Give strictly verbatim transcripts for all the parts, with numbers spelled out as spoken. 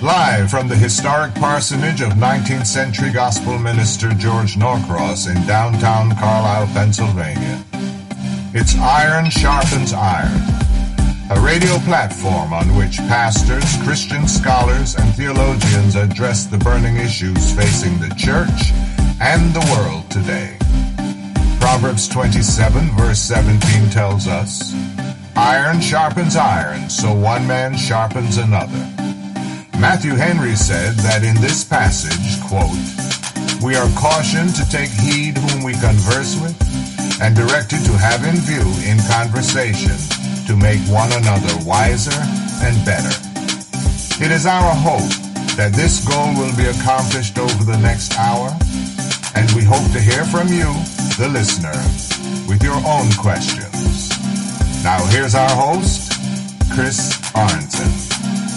Live from the historic parsonage of nineteenth century gospel minister George Norcross in downtown Carlisle, Pennsylvania. It's Iron Sharpens Iron, a radio platform on which pastors, Christian scholars, and theologians address the burning issues facing the church and the world today. Proverbs twenty-seven verse seventeen tells us, "Iron sharpens iron, so one man sharpens another." Matthew Henry said that in this passage, quote, "We are cautioned to take heed whom we converse with, and directed to have in view in conversation to make one another wiser and better." It is our hope that this goal will be accomplished over the next hour, and we hope to hear from you, the listener, with your own questions. Now here's our host, Chris Arnson.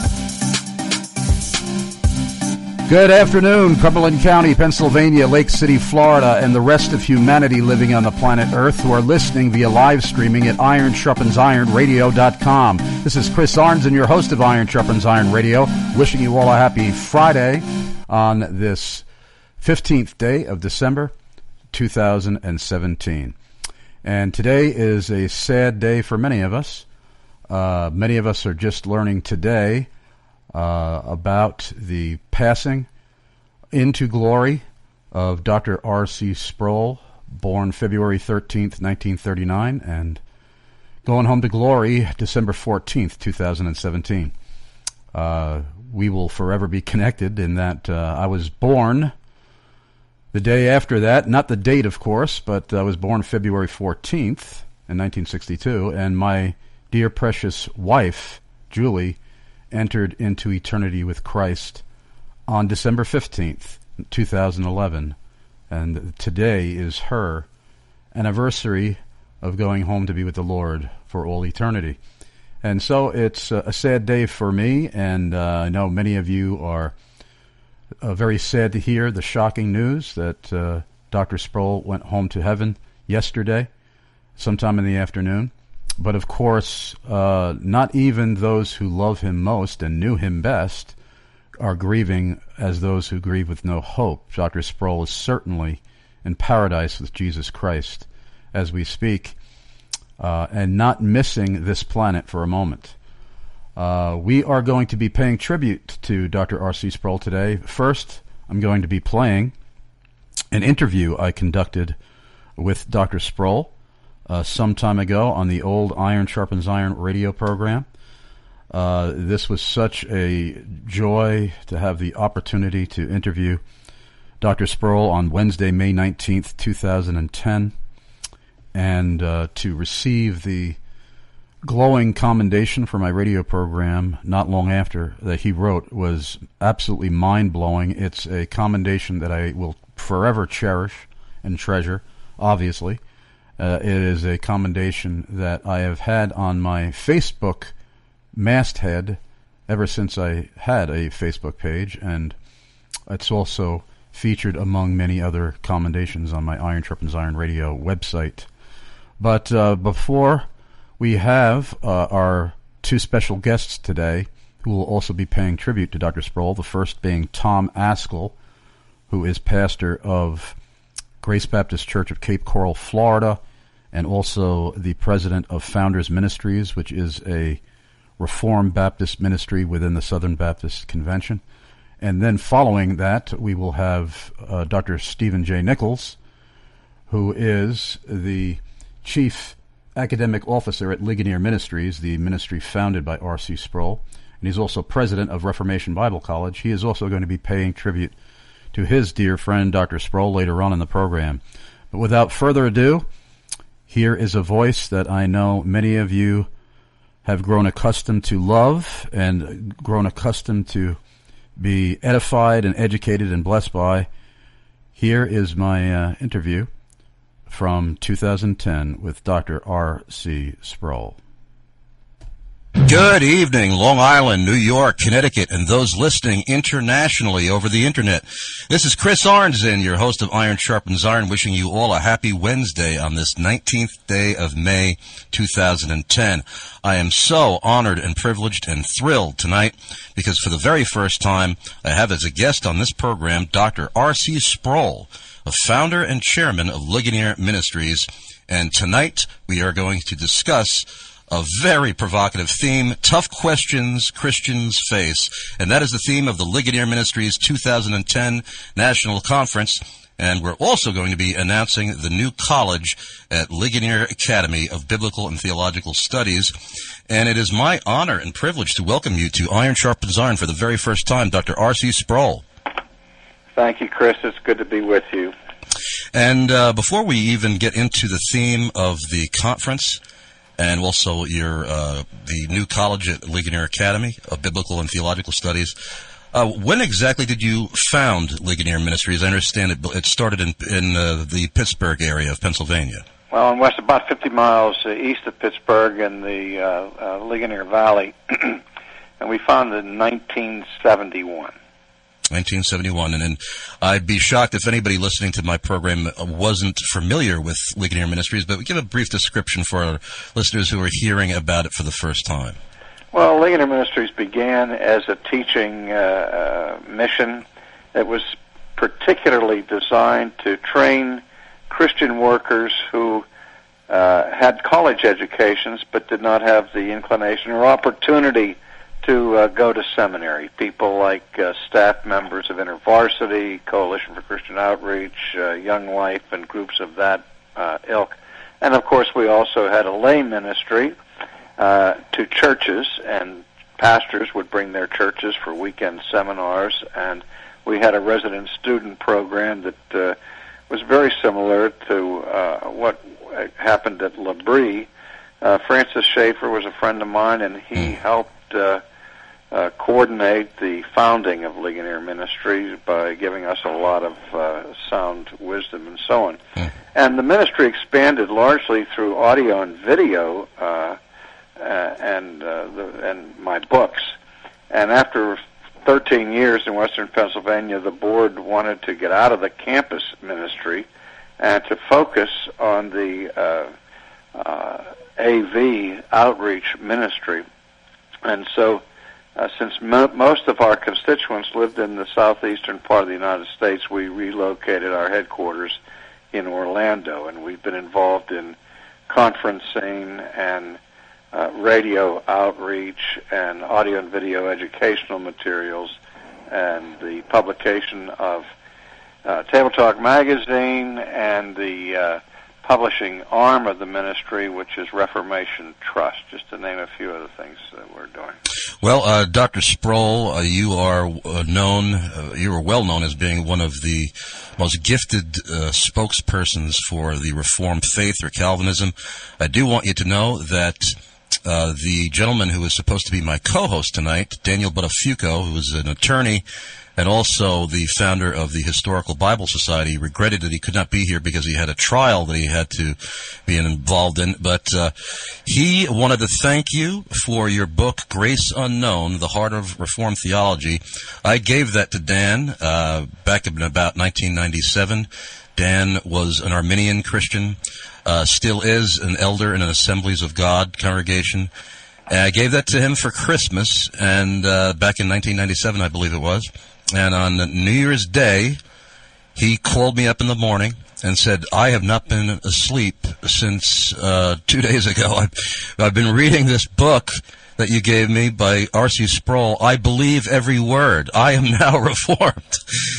Good afternoon, Cumberland County, Pennsylvania, Lake City, Florida, and the rest of humanity living on the planet Earth who are listening via live streaming at iron sharpens iron radio dot com. This is Chris Arnson, your host of Iron Sharpens Iron Radio, wishing you all a happy Friday on this fifteenth day of December, two thousand seventeen. And today is a sad day for many of us. Uh, many of us are just learning today Uh, about the passing into glory of Doctor R C Sproul, born February thirteenth, nineteen thirty-nine, and going home to glory December fourteenth, two thousand seventeen. Uh, we will forever be connected in that uh, I was born the day after that, not the date, of course, but I was born February fourteenth in nineteen sixty-two, and my dear precious wife, Julie, entered into eternity with Christ on December fifteenth, two thousand eleven, and today is her anniversary of going home to be with the Lord for all eternity. And so it's a sad day for me, and uh, I know many of you are uh, very sad to hear the shocking news that uh, Doctor Sproul went home to heaven yesterday, sometime in the afternoon. But of course, uh, not even those who love him most and knew him best are grieving as those who grieve with no hope. Doctor Sproul is certainly in paradise with Jesus Christ as we speak, uh, and not missing this planet for a moment. Uh, we are going to be paying tribute to Doctor R C Sproul today. First, I'm going to be playing an interview I conducted with Doctor Sproul Uh, some time ago on the old Iron Sharpens Iron radio program. Uh, this was such a joy to have the opportunity to interview Doctor Sproul on Wednesday, May nineteenth, two thousand ten, and uh, to receive the glowing commendation for my radio program not long after that he wrote was absolutely mind-blowing. It's a commendation that I will forever cherish and treasure, obviously. Uh, it is a commendation that I have had on my Facebook masthead ever since I had a Facebook page, and it's also featured among many other commendations on my Iron Sharpens Iron Radio website. But uh, before we have uh, our two special guests today who will also be paying tribute to Doctor Sproul, the first being Tom Ascol, who is pastor of Grace Baptist Church of Cape Coral, Florida, and also the president of Founders Ministries, which is a Reformed Baptist ministry within the Southern Baptist Convention. And then following that, we will have uh, Doctor Stephen J. Nichols, who is the chief academic officer at Ligonier Ministries, the ministry founded by R C Sproul. And he's also president of Reformation Bible College. He is also going to be paying tribute to his dear friend, Doctor Sproul, later on in the program. But without further ado, here is a voice that I know many of you have grown accustomed to love and grown accustomed to be edified and educated and blessed by. Here is my uh, interview from two thousand ten with Doctor R C Sproul. Good evening, Long Island, New York, Connecticut, and those listening internationally over the Internet. This is Chris Arnzen, your host of Iron Sharpens Iron, wishing you all a happy Wednesday on this nineteenth day of May, two thousand ten. I am so honored and privileged and thrilled tonight because for the very first time, I have as a guest on this program Doctor R C Sproul, a founder and chairman of Ligonier Ministries, and tonight we are going to discuss a very provocative theme, tough questions Christians face. And that is the theme of the Ligonier Ministries two thousand ten National Conference. And we're also going to be announcing the new college at Ligonier Academy of Biblical and Theological Studies. And it is my honor and privilege to welcome you to Iron Sharpens Iron for the very first time, Doctor R C Sproul. Thank you, Chris. It's good to be with you. And uh, before we even get into the theme of the conference, and also your uh, the new college at Ligonier Academy of Biblical and Theological Studies. Uh, when exactly did you found Ligonier Ministries? I understand it, it started in, in uh, the Pittsburgh area of Pennsylvania. Well, in west, about fifty miles uh, east of Pittsburgh in the uh, uh, Ligonier Valley, and we founded in nineteen seventy-one. nineteen seventy-one, and then I'd be shocked if anybody listening to my program wasn't familiar with Ligonier Ministries, but give a brief description for our listeners who are hearing about it for the first time. Well, Ligonier Ministries began as a teaching uh, uh, mission that was particularly designed to train Christian workers who uh, had college educations but did not have the inclination or opportunity to uh, go to seminary. People like uh, staff members of InterVarsity, Coalition for Christian Outreach, uh, Young Life, and groups of that uh, ilk. And, of course, we also had a lay ministry uh, to churches, and pastors would bring their churches for weekend seminars, and we had a resident student program that uh, was very similar to uh, what happened at L'Abri. Uh, Francis Schaeffer was a friend of mine, and he helped uh, Uh, coordinate the founding of Ligonier Ministries by giving us a lot of uh, sound wisdom and so on. Mm. And the ministry expanded largely through audio and video uh, uh, and uh, the, and my books. And after thirteen years in Western Pennsylvania, the board wanted to get out of the campus ministry and to focus on the uh, uh, A V outreach ministry. And so Uh, since mo- most of our constituents lived in the southeastern part of the United States, we relocated our headquarters in Orlando, and we've been involved in conferencing and uh, radio outreach and audio and video educational materials and the publication of uh, Table Talk magazine and the uh, publishing arm of the ministry, which is Reformation Trust, just to name a few of the things that we're doing. Well, uh, Doctor Sproul, uh, you are uh, known, uh, you are well known as being one of the most gifted uh, spokespersons for the Reformed faith or Calvinism. I do want you to know that uh, the gentleman who is supposed to be my co-host tonight, Daniel Buttafuoco, who is an attorney and also the founder of the Historical Bible Society, regretted that he could not be here because he had a trial that he had to be involved in. But uh, he wanted to thank you for your book, Grace Unknown, The Heart of Reformed Theology. I gave that to Dan uh, back in about nineteen ninety-seven. Dan was an Arminian Christian, uh, still is an elder in an Assemblies of God congregation. And I gave that to him for Christmas, and uh, back in nineteen ninety-seven, I believe it was. And on New Year's Day, he called me up in the morning and said, I have not been asleep since uh, two days ago. I've, I've been reading this book that you gave me by R C Sproul. I believe every word. I am now reformed.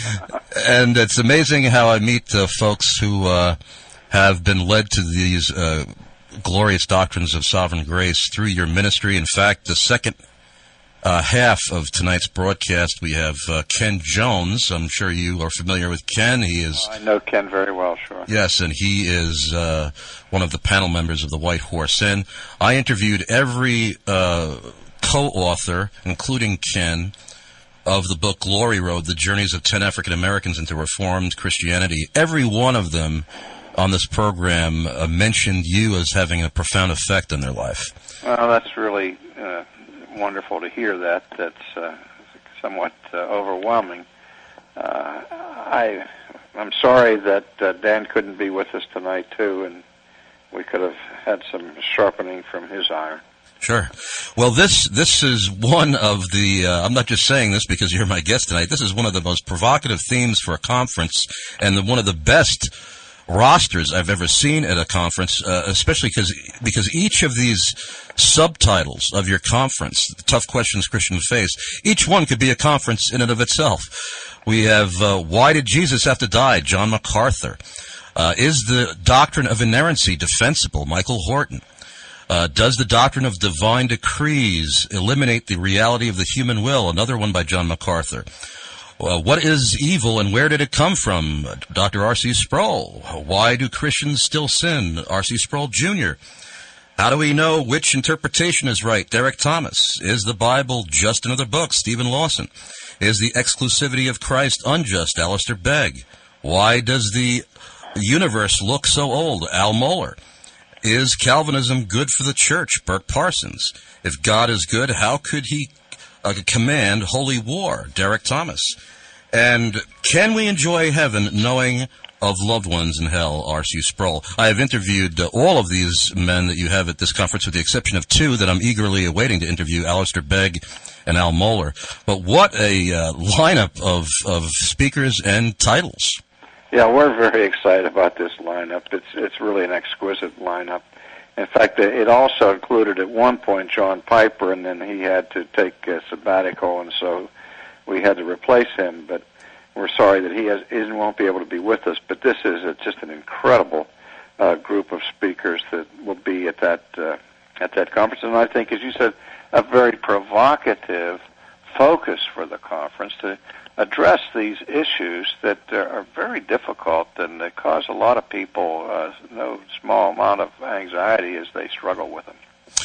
And it's amazing how I meet uh, folks who uh, have been led to these uh, glorious doctrines of sovereign grace through your ministry. In fact, the second Uh, half of tonight's broadcast, we have uh, Ken Jones. I'm sure you are familiar with Ken. He is. Oh, I know Ken very well, sure. Yes, and he is uh, one of the panel members of the White Horse Inn. I interviewed every uh, co-author, including Ken, of the book Glory Road, The Journeys of Ten African Americans into Reformed Christianity. Every one of them on this program uh, mentioned you as having a profound effect on their life. Well, that's really uh, wonderful to hear that. That's uh, somewhat uh, overwhelming. Uh, I, I'm sorry that uh, Dan couldn't be with us tonight, too, and we could have had some sharpening from his iron. Sure. Well, this this is one of the, uh, I'm not just saying this because you're my guest tonight, this is one of the most provocative themes for a conference and the, one of the best rosters I've ever seen at a conference, uh, especially because because each of these subtitles of your conference, the Tough Questions Christians Face, each one could be a conference in and of itself. We have uh, Why Did Jesus Have to Die? John MacArthur. Uh, is the doctrine of inerrancy defensible? Michael Horton. Uh, does the doctrine of divine decrees eliminate the reality of the human will? Another one by John MacArthur. Uh, what is evil and where did it come from? Doctor R C Sproul. Why do Christians still sin? R C Sproul Junior How do we know which interpretation is right? Derek Thomas. Is the Bible just another book? Stephen Lawson. Is the exclusivity of Christ unjust? Alistair Begg. Why does the universe look so old? Al Mohler. Is Calvinism good for the church? Burke Parsons. If God is good, how could he uh, command holy war? Derek Thomas. And can we enjoy heaven knowing of loved ones in hell? R C Sproul. I have interviewed uh, all of these men that you have at this conference with the exception of two that I'm eagerly awaiting to interview, Alistair Begg and Al Mohler. But what a uh, lineup of, of speakers and titles. Yeah, we're very excited about this lineup. It's it's really an exquisite lineup. In fact, it also included at one point John Piper, and then he had to take a sabbatical, and so we had to replace him. But we're sorry that he has, isn't won't be able to be with us. But this is a, just an incredible uh, group of speakers that will be at that uh, at that conference, and I think, as you said, a very provocative focus for the conference to address these issues that uh, are very difficult and that cause a lot of people uh, no small amount of anxiety as they struggle with them.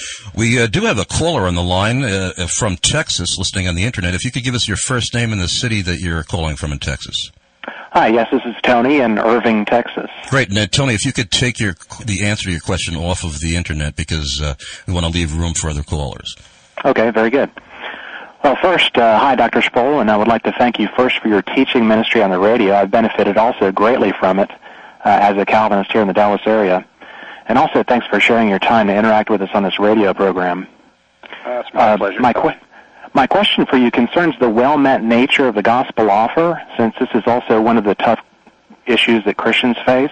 We uh, do have a caller on the line uh, from Texas listening on the Internet. If you could give us your first name and the city that you're calling from in Texas. Hi, yes, this is Tony in Irving, Texas. Great. Now, Tony, if you could take your the answer to your question off of the Internet because uh, we want to leave room for other callers. Okay, very good. Well, first, uh, hi, Doctor Sproul, and I would like to thank you first for your teaching ministry on the radio. I've benefited also greatly from it uh, as a Calvinist here in the Dallas area. And also, thanks for sharing your time to interact with us on this radio program. Uh, it's my uh, pleasure. My, que- my question for you concerns the well-meant nature of the gospel offer, since this is also one of the tough issues that Christians face.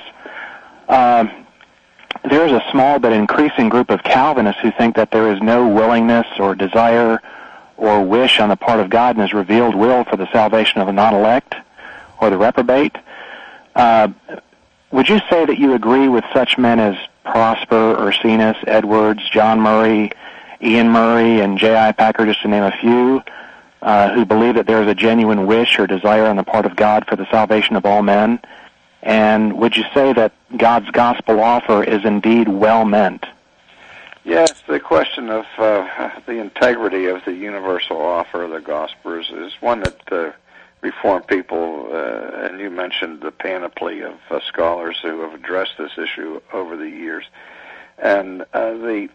Uh, there is a small but increasing group of Calvinists who think that there is no willingness or desire or wish on the part of God in His revealed will for the salvation of the non-elect or the reprobate. Uh, would you say that you agree with such men as Prosper, Ursinus, Edwards, John Murray, Ian Murray, and J I Packer, just to name a few, uh, who believe that there is a genuine wish or desire on the part of God for the salvation of all men? And would you say that God's gospel offer is indeed well meant? Yes, the question of uh, the integrity of the universal offer of the gospel is, is one that uh, Reformed people, uh, and you mentioned the panoply of uh, scholars who have addressed this issue over the years. And uh, the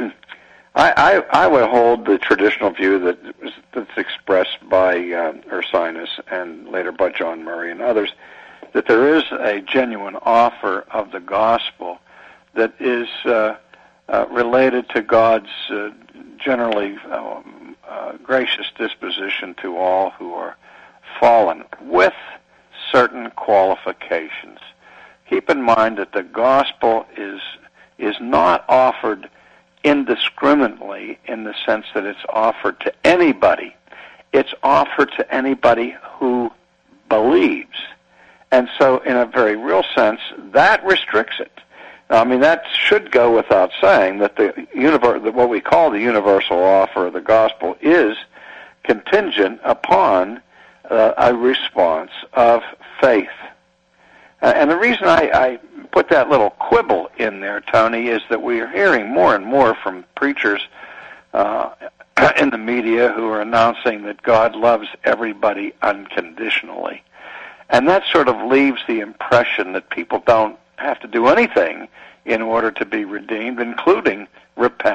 I, I, I would hold the traditional view that that's expressed by uh, Ursinus and later by John Murray and others, that there is a genuine offer of the gospel that is uh, uh, related to God's uh, generally um, uh, gracious disposition to all who are fallen, with certain qualifications. Keep in mind that the gospel is is not offered indiscriminately in the sense that it's offered to anybody. It's offered to anybody who believes. And so, in a very real sense, that restricts it. I mean, that should go without saying that the universe, what we call the universal offer of the gospel, is contingent upon uh, a response of faith. Uh, and the reason I, I put that little quibble in there, Tony, is that we are hearing more and more from preachers uh, in the media who are announcing that God loves everybody unconditionally. And that sort of leaves the impression that people don't have to do anything in order to be redeemed, including repent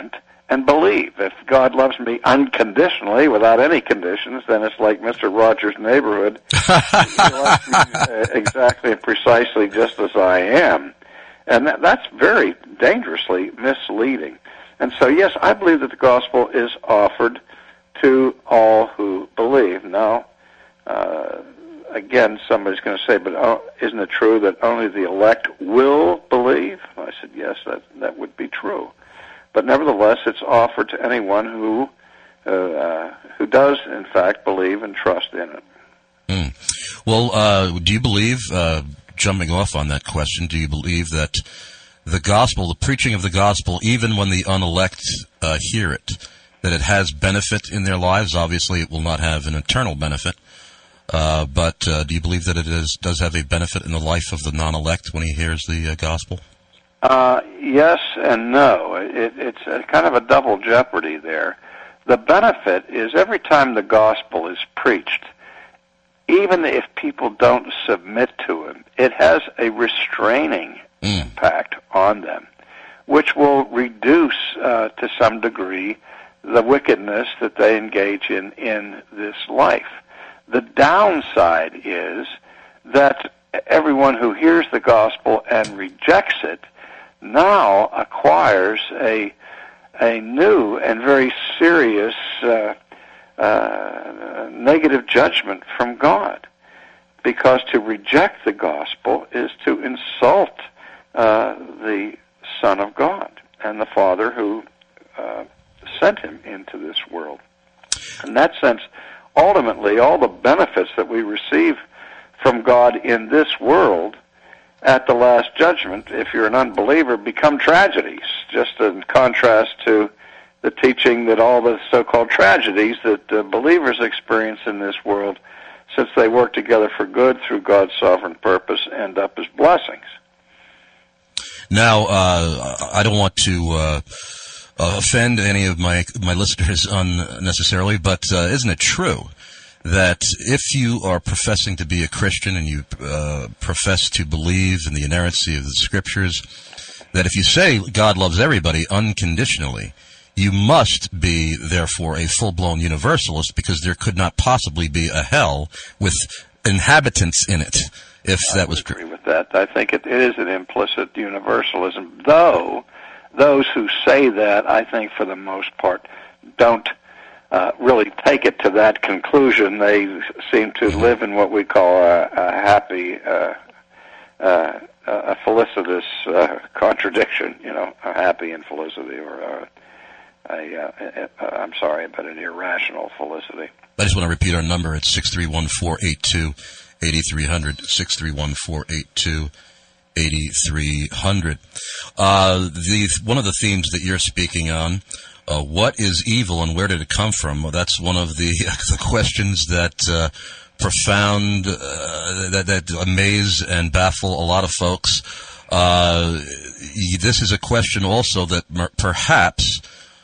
and believe. If God loves me unconditionally, without any conditions, then it's like Mister Rogers' Neighborhood. He loves me uh, exactly and precisely just as I am. And that, that's very dangerously misleading. And so, yes, I believe that the gospel is offered to all who believe. Now, uh, again, somebody's going to say, but uh, isn't it true that only the elect will believe? I said, yes, that, that would be true. But nevertheless, it's offered to anyone who uh, uh, who does, in fact, believe and trust in it. Mm. Well, uh, do you believe, uh, jumping off on that question, do you believe that the gospel, the preaching of the gospel, even when the unelect uh, hear it, that it has benefit in their lives? Obviously, it will not have an eternal benefit. Uh, but uh, do you believe that it is, does have a benefit in the life of the non-elect when he hears the uh, gospel? Uh, yes and no. It, it's a kind of a double jeopardy there. The benefit is every time the gospel is preached, even if people don't submit to him, it has a restraining mm. impact on them, which will reduce uh, to some degree the wickedness that they engage in in this life. The downside is that everyone who hears the gospel and rejects it now acquires a a new and very serious uh, uh, negative judgment from God, because to reject the gospel is to insult uh, the Son of God and the Father who uh, sent him into this world. In that sense, ultimately, all the benefits that we receive from God in this world at the last judgment, if you're an unbeliever, become tragedies, just in contrast to the teaching that all the so-called tragedies that uh, believers experience in this world, since they work together for good through God's sovereign purpose, end up as blessings. Now, uh, I don't want to uh, offend any of my, my listeners unnecessarily, but uh, isn't it true that if you are professing to be a Christian and you uh, profess to believe in the inerrancy of the Scriptures, that if you say God loves everybody unconditionally, you must be, therefore, a full-blown universalist, because there could not possibly be a hell with inhabitants in it, if that was true. I agree with that. I think it, it is an implicit universalism, though those who say that, I think, for the most part, don't Uh, really take it to that conclusion. They seem to live in what we call a, a happy, uh, uh, a felicitous uh, contradiction, you know, a happy infelicity, or a, a, a, a, I'm sorry, but an irrational felicity. I just want to repeat our number. It's six three one, four eight two, eight three zero zero, six three one, four eight two, eight three zero zero. Uh, the, one of the themes that you're speaking on, Uh, what is evil and where did it come from? Well, that's one of the, the questions that uh, profound, uh, that, that amaze and baffle a lot of folks. Uh, this is a question also that perhaps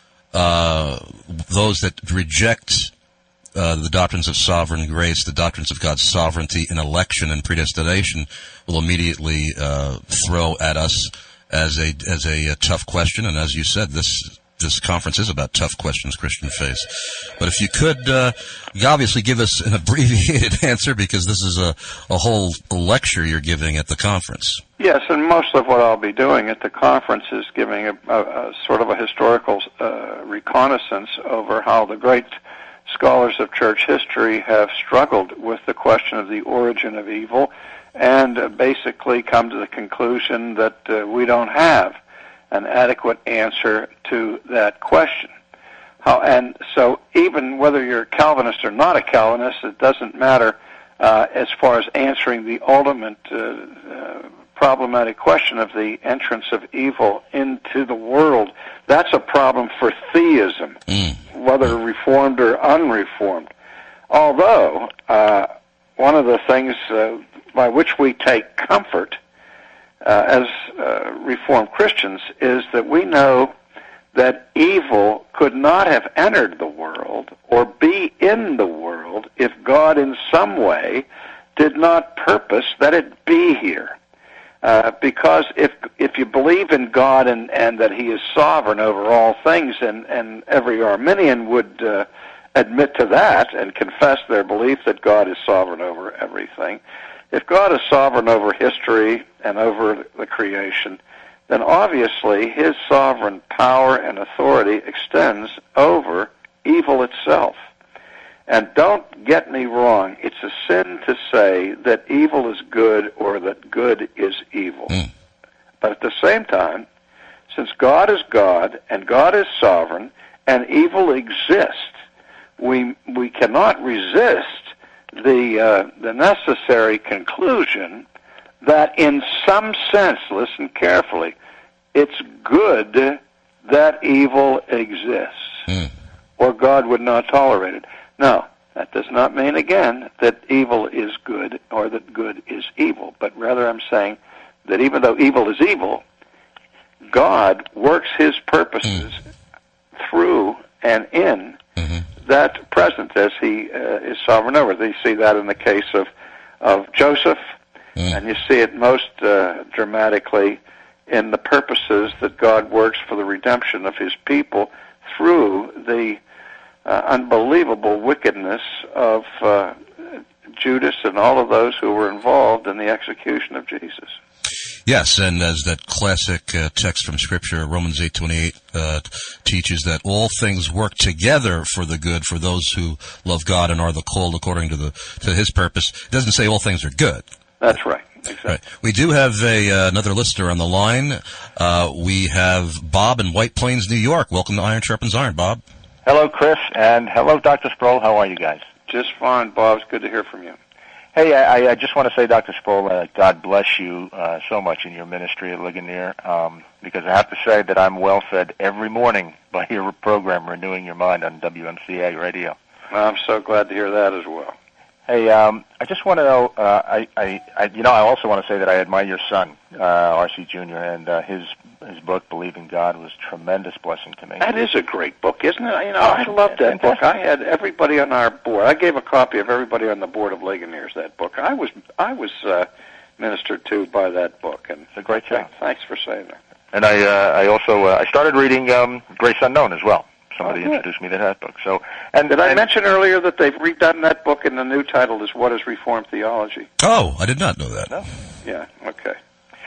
uh, those that reject uh, the doctrines of sovereign grace, the doctrines of God's sovereignty in election and predestination, will immediately uh, throw at us as a as a, a tough question. And as you said, this This conference is about tough questions Christians face. But if you could uh, obviously give us an abbreviated answer, because this is a, a whole lecture you're giving at the conference. Yes, and most of what I'll be doing at the conference is giving a, a, a sort of a historical uh, reconnaissance over how the great scholars of church history have struggled with the question of the origin of evil, and uh, basically come to the conclusion that uh, we don't have an adequate answer to that question. How, and so even whether you're a Calvinist or not a Calvinist, it doesn't matter uh, as far as answering the ultimate uh, uh, problematic question of the entrance of evil into the world. That's a problem for theism, mm. whether reformed or unreformed. Although uh, one of the things uh, by which we take comfort Uh, as uh, Reformed Christians is that we know that evil could not have entered the world or be in the world if God in some way did not purpose that it be here. Uh, because if if you believe in God and, and that He is sovereign over all things, and, and every Arminian would uh, admit to that and confess their belief that God is sovereign over everything, if God is sovereign over history and over the creation, then obviously His sovereign power and authority extends over evil itself. And don't get me wrong, it's a sin to say that evil is good or that good is evil. Mm. But at the same time, since God is God and God is sovereign and evil exists, we we cannot resist the uh, the necessary conclusion that in some sense, listen carefully, it's good that evil exists, mm. or God would not tolerate it. No, that does not mean, again, that evil is good or that good is evil, but rather I'm saying that even though evil is evil, God works His purposes mm. through and in mm-hmm. that present as He uh, is sovereign over. You see that in the case of, of Joseph, mm. and you see it most uh, dramatically in the purposes that God works for the redemption of His people through the Uh, unbelievable wickedness of uh, Judas and all of those who were involved in the execution of Jesus. Yes, and as that classic uh, text from Scripture, Romans eight twenty-eight, uh, teaches that all things work together for the good for those who love God and are the called according to the to His purpose. It doesn't say all things are good. That's right. Exactly. Right. We do have a uh, another listener on the line. Uh, we have Bob in White Plains, New York. Welcome to Iron Sharpens Iron, Bob. Hello, Chris, and hello, Doctor Sproul. How are you guys? Just fine, Bob. It's good to hear from you. Hey, I, I just want to say, Doctor Sproul, uh, God bless you uh, so much in your ministry at Ligonier, um, because I have to say that I'm well-fed every morning by your program, Renewing Your Mind, on W M C A Radio. Well, I'm so glad to hear that as well. Hey, um, I just want to know, uh, I, I, I, you know, I also want to say that I admire your son, uh, R C Junior, and uh, his his book, Believing God, was a tremendous blessing to me. That is a great book, isn't it? You know, I love that book. I had everybody on our board. I gave a copy of everybody on the board of Ligoniers that book. I was I was uh, ministered to by that book, and it's a great job. Thanks for saying that. And I uh, I also uh, I started reading um, Grace Unknown as well. Somebody oh, introduced me to that book. So, and did I and, mention earlier that they've redone that book, and the new title is "What is Reformed Theology"? Oh, I did not know that. No. Yeah. Okay.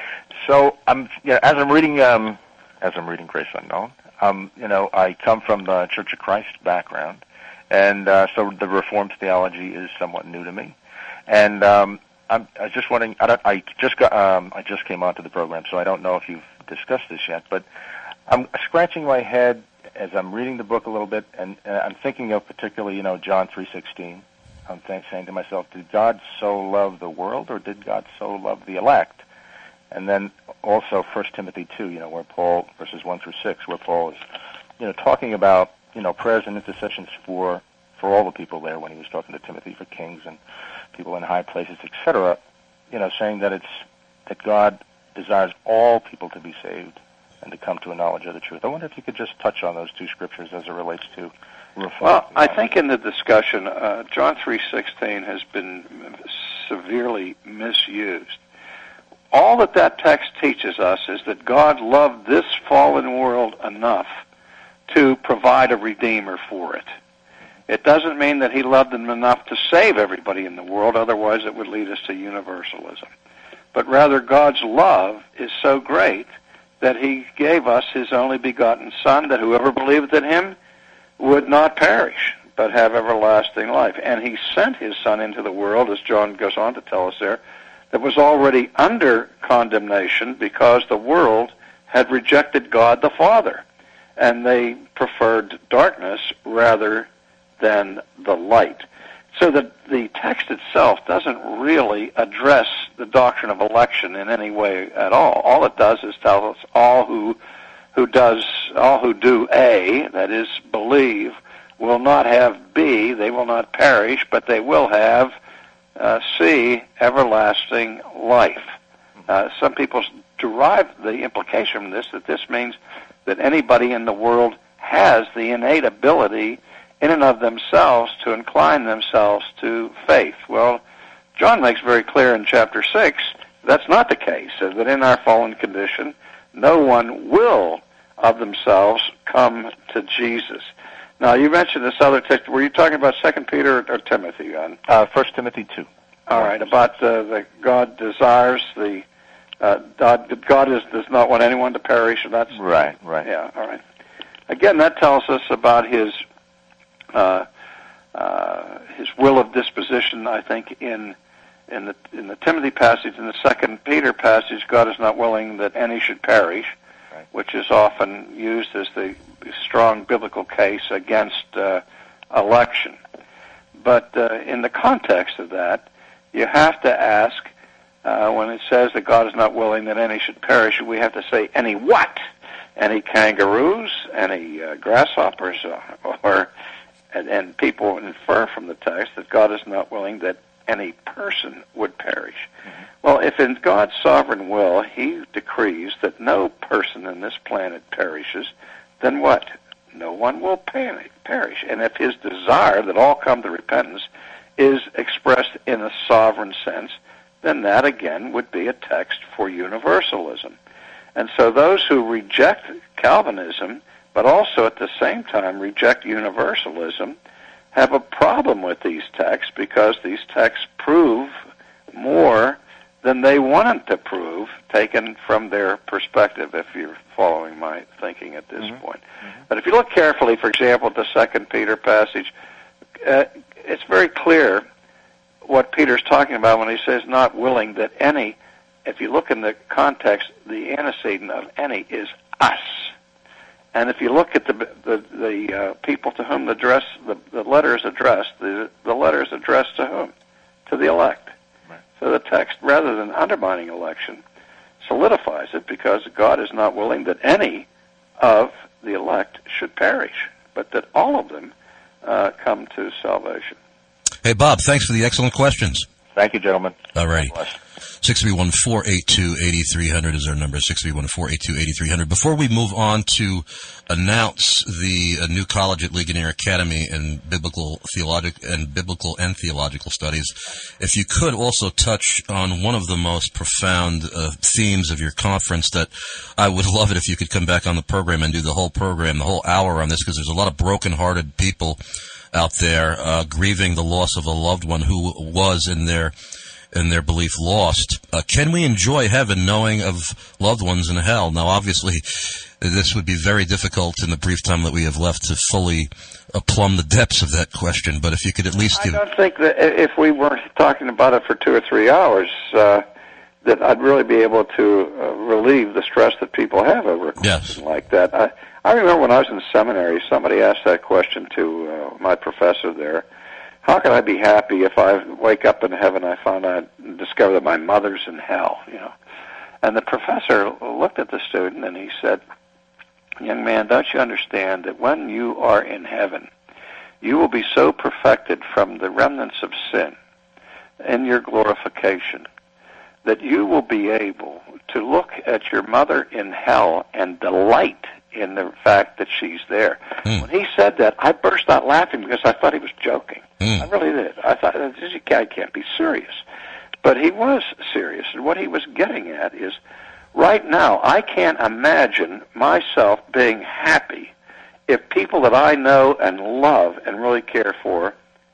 So I'm, you know, as I'm reading, um, as I'm reading Grace Unknown, um, you know, I come from the Church of Christ background, and uh, so the Reformed theology is somewhat new to me. And um, I'm, I was just wondering, I, don't, I just got, um, I just came onto the program, so I don't know if you've discussed this yet, but I'm scratching my head as I'm reading the book a little bit, and, and I'm thinking of particularly, you know, John three sixteen. I'm th- saying to myself, did God so love the world, or did God so love the elect? And then also First Timothy two, you know, where Paul, verses one through six, where Paul is, you know, talking about, you know, prayers and intercessions for for all the people there when he was talking to Timothy, for kings and people in high places, et cetera, you know, saying that it's that God desires all people to be saved and to come to a knowledge of the truth. I wonder if you could just touch on those two scriptures as it relates to reform. Well, I think in the discussion, uh, John three sixteen has been severely misused. All that that text teaches us is that God loved this fallen world enough to provide a redeemer for it. It doesn't mean that he loved them enough to save everybody in the world, otherwise it would lead us to universalism. But rather, God's love is so great that he gave us his only begotten Son, that whoever believeth in him would not perish, but have everlasting life. And he sent his Son into the world, as John goes on to tell us there, that was already under condemnation because the world had rejected God the Father, and they preferred darkness rather than the light. So the, the text itself doesn't really address the doctrine of election in any way at all. All it does is tell us all who who does all who do A, that is, believe, will not have B, they will not perish, but they will have uh, C, everlasting life. Uh, some people derive the implication from this that this means that anybody in the world has the innate ability in and of themselves to incline themselves to faith. Well, John makes very clear in chapter six that's not the case, uh, that in our fallen condition, no one will of themselves come to Jesus. Now, you mentioned this other text. Were you talking about Second Peter or, or Timothy? On? Uh, First Timothy two. All right, about uh, that God desires the, uh, God, God is, does not want anyone to perish. And that's Right, right. Yeah, all right. Again, that tells us about his uh, uh, his will of disposition, I think, in in the in the Timothy passage. In the Second Peter passage, God is not willing that any should perish, right, which is often used as the strong biblical case against uh, election. But uh, in the context of that, you have to ask, uh, when it says that God is not willing that any should perish, we have to say, any what? Any kangaroos? Any uh, grasshoppers? Or, or and, and people infer from the text that God is not willing that any person would perish. Mm-hmm. Well, if in God's sovereign will he decrees that no person in this planet perishes, then what? No one will panic, perish. And if his desire that all come to repentance is expressed in a sovereign sense, then that again would be a text for universalism. And so those who reject Calvinism, but also at the same time reject universalism, have a problem with these texts because these texts prove more than they wanted to prove, taken from their perspective, if you're following my thinking at this mm-hmm. point. Mm-hmm. But if you look carefully, for example, at the Second Peter passage, uh, it's very clear what Peter's talking about when he says not willing that any, if you look in the context, the antecedent of any is us. And if you look at the the, the uh, people to whom the, address, the, the letter is addressed, the, the letter is addressed to whom? To the elect. Right. So the text, rather than undermining election, solidifies it because God is not willing that any of the elect should perish, but that all of them uh, come to salvation. Hey, Bob, thanks for the excellent questions. Thank you, gentlemen. All right. six three one, four eight two, eight three zero zero is our number, six three one, four eight two, eight three zero zero. Before we move on to announce the uh, new college at Ligonier Academy in biblical theologic and biblical and theological studies, if you could also touch on one of the most profound uh, themes of your conference, that I would love it if you could come back on the program and do the whole program, the whole hour on this, because there's a lot of broken-hearted people out there uh, grieving the loss of a loved one who was in their in their belief lost. Uh, can we enjoy heaven knowing of loved ones in hell? Now, obviously, this would be very difficult in the brief time that we have left to fully uh, plumb the depths of that question, but if you could at least give... I don't think that if we weren't talking about it for two or three hours, uh, that I'd really be able to uh, relieve the stress that people have over a question yes. like that. I, I remember when I was in seminary, somebody asked that question to uh, my professor there. How can I be happy if I wake up in heaven and I find out and discover that my mother's in hell, you know? And the professor looked at the student and he said, young man, don't you understand that when you are in heaven, you will be so perfected from the remnants of sin in your glorification that you will be able to look at your mother in hell and delight in the fact that she's there. Mm. When he said that, I burst out laughing because I thought he was joking. Mm. I really did. I thought, this guy can't be serious. But he was serious, and what he was getting at is, right now, I can't imagine myself being happy if people that I know and love and really care for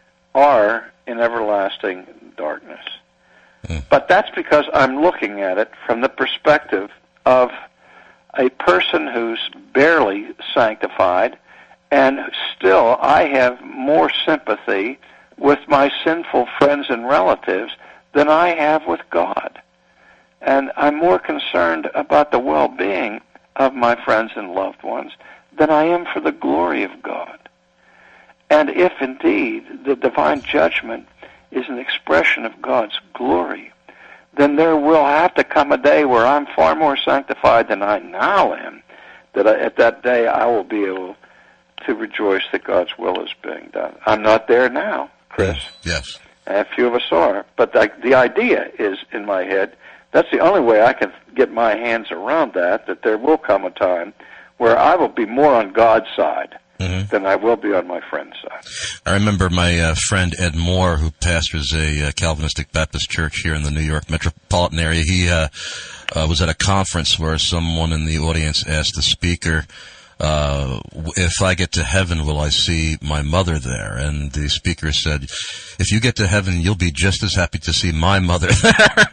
are in everlasting darkness. Mm. But that's because I'm looking at it from the perspective of a person who's barely sanctified, and still I have more sympathy with my sinful friends and relatives than I have with God. And I'm more concerned about the well-being of my friends and loved ones than I am for the glory of God. And if indeed the divine judgment is an expression of God's glory, then there will have to come a day where I'm far more sanctified than I now am, that I, at that day I will be able to rejoice that God's will is being done. I'm not there now, Chris. Yes. And a few of us are. But the, the idea is in my head, that's the only way I can get my hands around that, that there will come a time where I will be more on God's side mm-hmm. then I will be on my friend's side. I remember my uh, friend Ed Moore, who pastors a uh, Calvinistic Baptist church here in the New York metropolitan area. He uh, uh, was at a conference where someone in the audience asked the speaker, uh, if I get to heaven, will I see my mother there? And the speaker said, if you get to heaven, you'll be just as happy to see my mother there.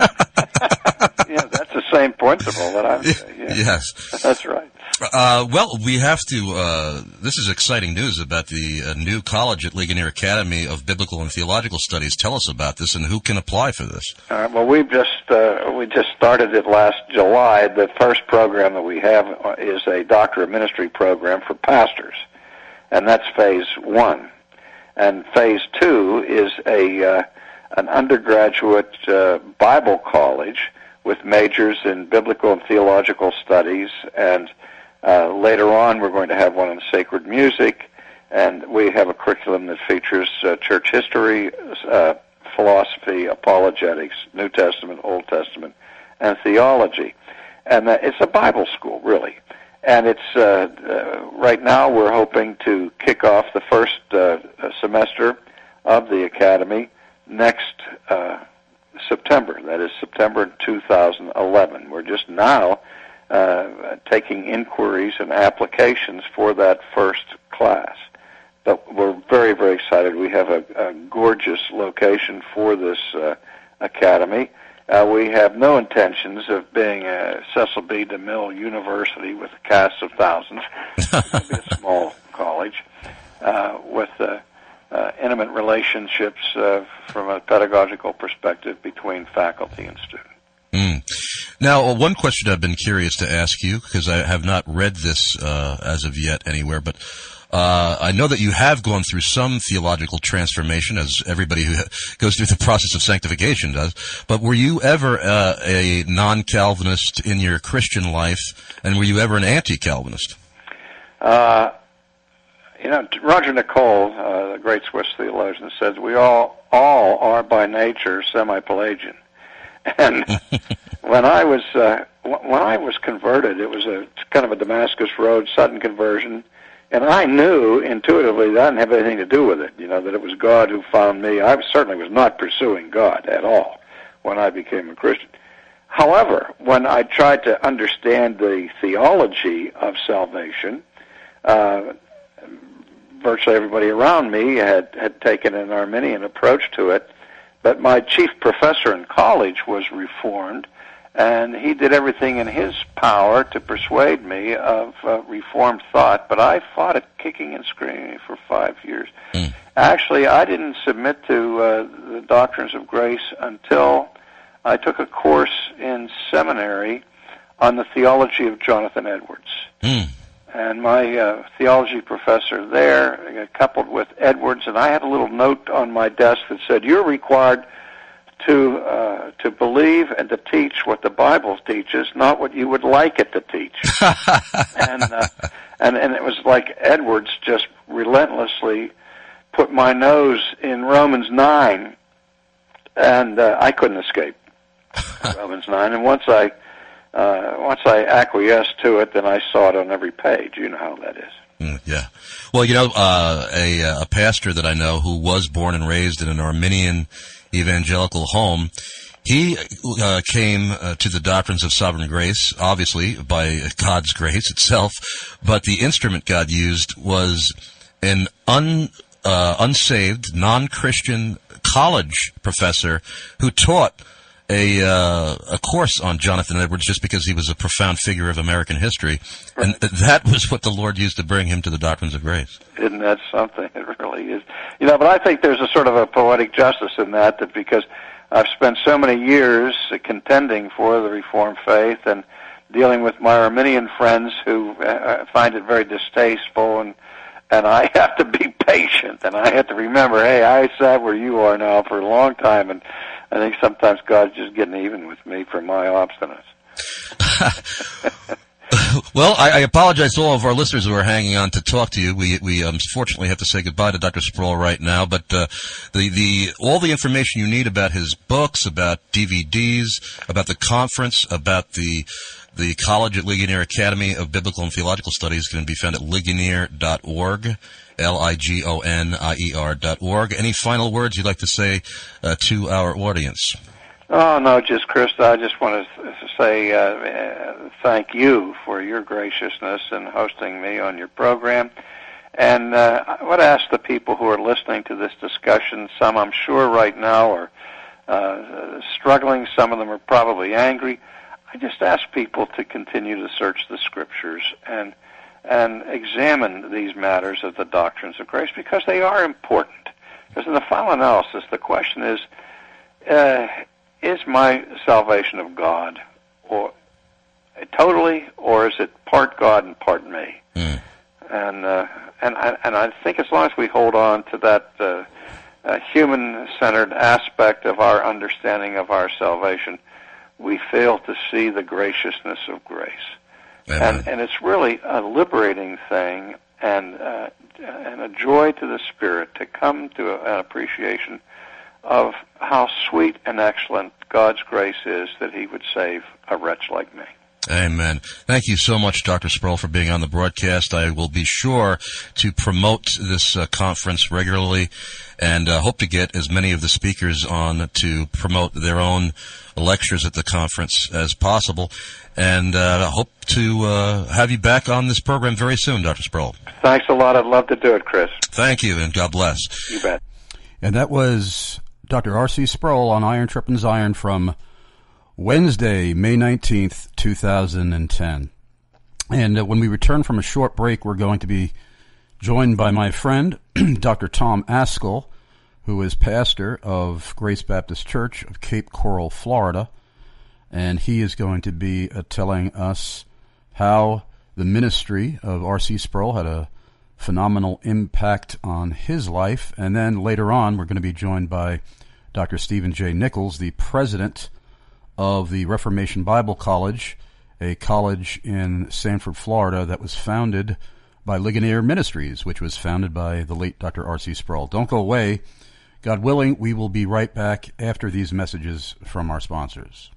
Yeah, that's the same principle that I'm saying. Yeah. Yes. That's right. Uh, well, we have to, uh, this is exciting news about the uh, new college at Ligonier Academy of Biblical and Theological Studies. Tell us about this and who can apply for this. All right, well, we've just, uh, we just started it last July. The first program that we have is a Doctor of Ministry program for pastors, and that's phase one. And phase two is a, uh, an undergraduate, uh, Bible college with majors in biblical and theological studies, and Uh, later on, we're going to have one in sacred music, and we have a curriculum that features uh, church history, uh, philosophy, apologetics, New Testament, Old Testament, and theology. And uh, it's a Bible school, really. And it's uh, uh, right now we're hoping to kick off the first uh, semester of the academy next uh, September. That is September two thousand eleven. We're just now Uh, taking inquiries and applications for that first class. But we're very, very excited. We have a, a gorgeous location for this uh, academy. Uh, we have no intentions of being a Cecil B. DeMille University with a cast of thousands. It'll be a small college uh, with uh, uh, intimate relationships uh, from a pedagogical perspective between faculty and students. Mm. Now, uh, one question I've been curious to ask you, because I have not read this uh, as of yet anywhere, but uh, I know that you have gone through some theological transformation, as everybody who goes through the process of sanctification does, but were you ever uh, a non-Calvinist in your Christian life, and were you ever an anti-Calvinist? Uh, you know, Roger Nicole, uh, the great Swiss theologian, says we all, all are by nature semi-Pelagian. And when I was uh, when I was converted, it was a kind of a Damascus Road sudden conversion, and I knew intuitively that I didn't have anything to do with it. You know, that it was God who found me. I certainly was not pursuing God at all when I became a Christian. However, when I tried to understand the theology of salvation, uh, virtually everybody around me had had taken an Arminian approach to it. But my chief professor in college was Reformed, and he did everything in his power to persuade me of uh, Reformed thought, but I fought it kicking and screaming for five years. Mm. Actually, I didn't submit to uh, the doctrines of grace until I took a course in seminary on the theology of Jonathan Edwards. Mm. And my uh, theology professor there, uh, coupled with Edwards, and I had a little note on my desk that said, you're required to uh, to believe and to teach what the Bible teaches, not what you would like it to teach. and, uh, and and it was like Edwards just relentlessly put my nose in Romans nine, and uh, I couldn't escape Romans nine. And once I Uh, once I acquiesced to it, then I saw it on every page. You know how that is. Mm, yeah. Well, you know, uh, a, a pastor that I know who was born and raised in an Arminian evangelical home, he uh, came uh, to the doctrines of sovereign grace, obviously, by God's grace itself, but the instrument God used was an un, uh, unsaved, non-Christian college professor who taught A, uh, a course on Jonathan Edwards just because he was a profound figure of American history. Right. And that was what the Lord used to bring him to the doctrines of grace. Isn't that something? It really is. You know, but I think there's a sort of a poetic justice in that, that because I've spent so many years contending for the Reformed faith and dealing with my Arminian friends who uh, find it very distasteful, and and I have to be patient, and I have to remember, hey, I sat where you are now for a long time, and I think sometimes God's just getting even with me for my obstinance. Well, I, I apologize to all of our listeners who are hanging on to talk to you. We we unfortunately have to say goodbye to Doctor Sproul right now, but uh, the the all the information you need about his books, about D V Ds, about the conference, about the The College at Ligonier Academy of Biblical and Theological Studies can be found at ligonier dot org, L I G O N I E R dot org. Any final words you'd like to say uh, to our audience? Oh, no, just, Chris, I just want to say uh, thank you for your graciousness in hosting me on your program. And uh, I would ask the people who are listening to this discussion, some I'm sure right now are uh, struggling, some of them are probably angry. I just ask people to continue to search the Scriptures and and examine these matters of the doctrines of grace, because they are important. Because in the final analysis, the question is, uh, is my salvation of God, or uh, totally, or is it part God and part me? Mm. And uh, and I, and I think as long as we hold on to that uh, uh, human-centered aspect of our understanding of our salvation, we fail to see the graciousness of grace. And, and it's really a liberating thing and uh, and a joy to the spirit to come to a, an appreciation of how sweet and excellent God's grace is that he would save a wretch like me. Amen. Thank you so much, Doctor Sproul, for being on the broadcast. I will be sure to promote this uh, conference regularly, and uh, hope to get as many of the speakers on to promote their own lectures at the conference as possible. And I uh, hope to uh, have you back on this program very soon, Doctor Sproul. Thanks a lot. I'd love to do it, Chris. Thank you, and God bless. You bet. And that was Doctor R C Sproul on Iron Sharpens Iron from Wednesday, May nineteenth, two thousand ten. And uh, when we return from a short break, we're going to be joined by my friend, Doctor Tom Ascol, who is pastor of Grace Baptist Church of Cape Coral, Florida. And he is going to be uh, telling us how the ministry of R C Sproul had a phenomenal impact on his life. And then later on, we're going to be joined by Doctor Stephen J. Nichols, the president of the Reformation Bible College, a college in Sanford, Florida, that was founded by Ligonier Ministries, which was founded by the late Doctor R C Sproul. Don't go away. God willing, we will be right back after these messages from our sponsors.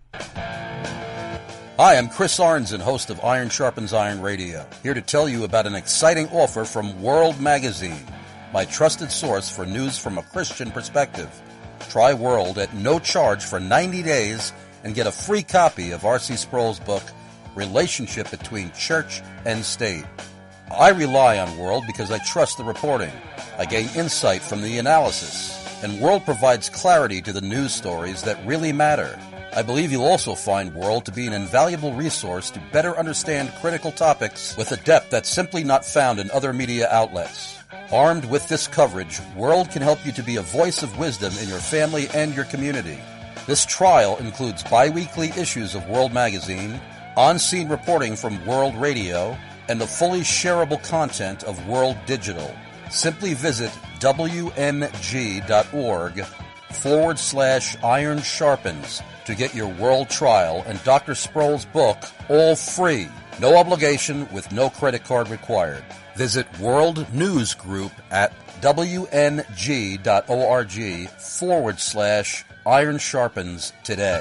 Hi, I'm Chris Arnzen, host of Iron Sharpens Iron Radio, here to tell you about an exciting offer from World Magazine, my trusted source for news from a Christian perspective. Try World at no charge for ninety days and get a free copy of R C Sproul's book, Relationship Between Church and State. I rely on World because I trust the reporting. I gain insight from the analysis, and World provides clarity to the news stories that really matter. I believe you'll also find World to be an invaluable resource to better understand critical topics with a depth that's simply not found in other media outlets. Armed with this coverage, World can help you to be a voice of wisdom in your family and your community. This trial includes bi-weekly issues of World Magazine, on-scene reporting from World Radio, and the fully shareable content of World Digital. Simply visit W M G dot org forward slash iron sharpens to get your World trial and Doctor Sproul's book all free. No obligation with no credit card required. Visit World News Group at W N G dot org forward slash iron sharpens today.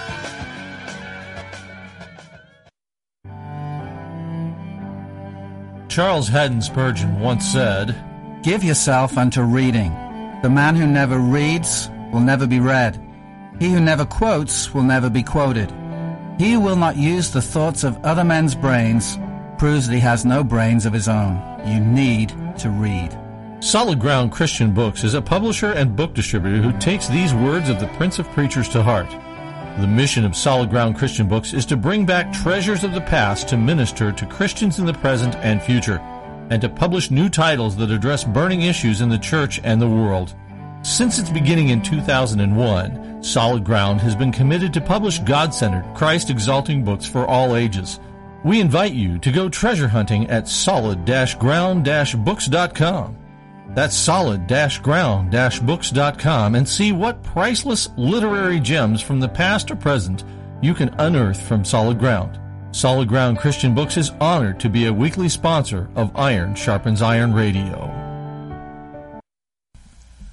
Charles Haddon Spurgeon once said, "Give yourself unto reading. The man who never reads will never be read. He who never quotes will never be quoted. He who will not use the thoughts of other men's brains proves that he has no brains of his own. You need to read." Solid Ground Christian Books is a publisher and book distributor who takes these words of the Prince of Preachers to heart. The mission of Solid Ground Christian Books is to bring back treasures of the past to minister to Christians in the present and future, and to publish new titles that address burning issues in the church and the world. Since its beginning in two thousand one, Solid Ground has been committed to publish God-centered, Christ-exalting books for all ages. We invite you to go treasure hunting at solid ground books dot com. That's solid ground books dot com and see what priceless literary gems from the past or present you can unearth from Solid Ground. Solid Ground Christian Books is honored to be a weekly sponsor of Iron Sharpens Iron Radio.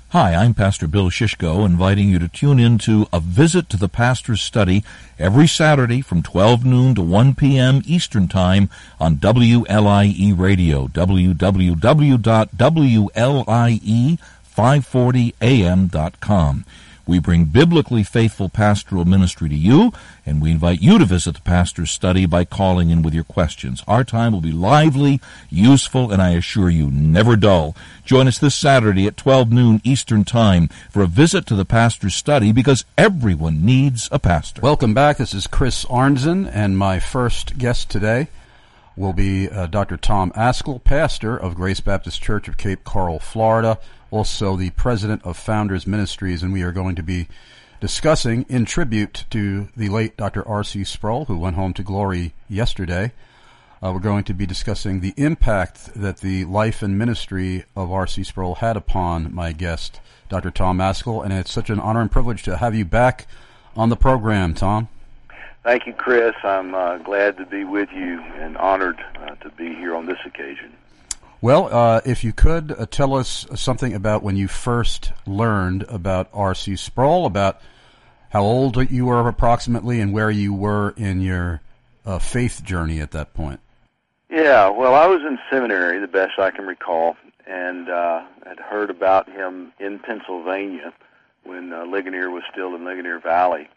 Hi, I'm Pastor Bill Shishko, inviting you to tune in to A Visit to the Pastor's Study every Saturday from twelve noon to one p.m. Eastern Time on W L I E Radio, w w w dot w l i e five forty a m dot com. We bring biblically faithful pastoral ministry to you, and we invite you to visit the Pastor's Study by calling in with your questions. Our time will be lively, useful, and I assure you, never dull. Join us this Saturday at twelve noon Eastern Time for a visit to the Pastor's Study, because everyone needs a pastor. Welcome back. This is Chris Arnzen, and my first guest today will be uh, Doctor Tom Ascol, pastor of Grace Baptist Church of Cape Coral, Florida, also the president of Founders Ministries, and we are going to be discussing, in tribute to the late Doctor R C Sproul, who went home to glory yesterday, uh, we're going to be discussing the impact that the life and ministry of R C Sproul had upon my guest, Doctor Tom Ascol, and it's such an honor and privilege to have you back on the program, Tom. Thank you, Chris. I'm uh, glad to be with you and honored uh, to be here on this occasion. Well, uh, if you could uh, tell us something about when you first learned about R C Sproul, about how old you were approximately and where you were in your uh, faith journey at that point. Yeah, well, I was in seminary, the best I can recall, and uh, had heard about him in Pennsylvania when uh, Ligonier was still in Ligonier Valley.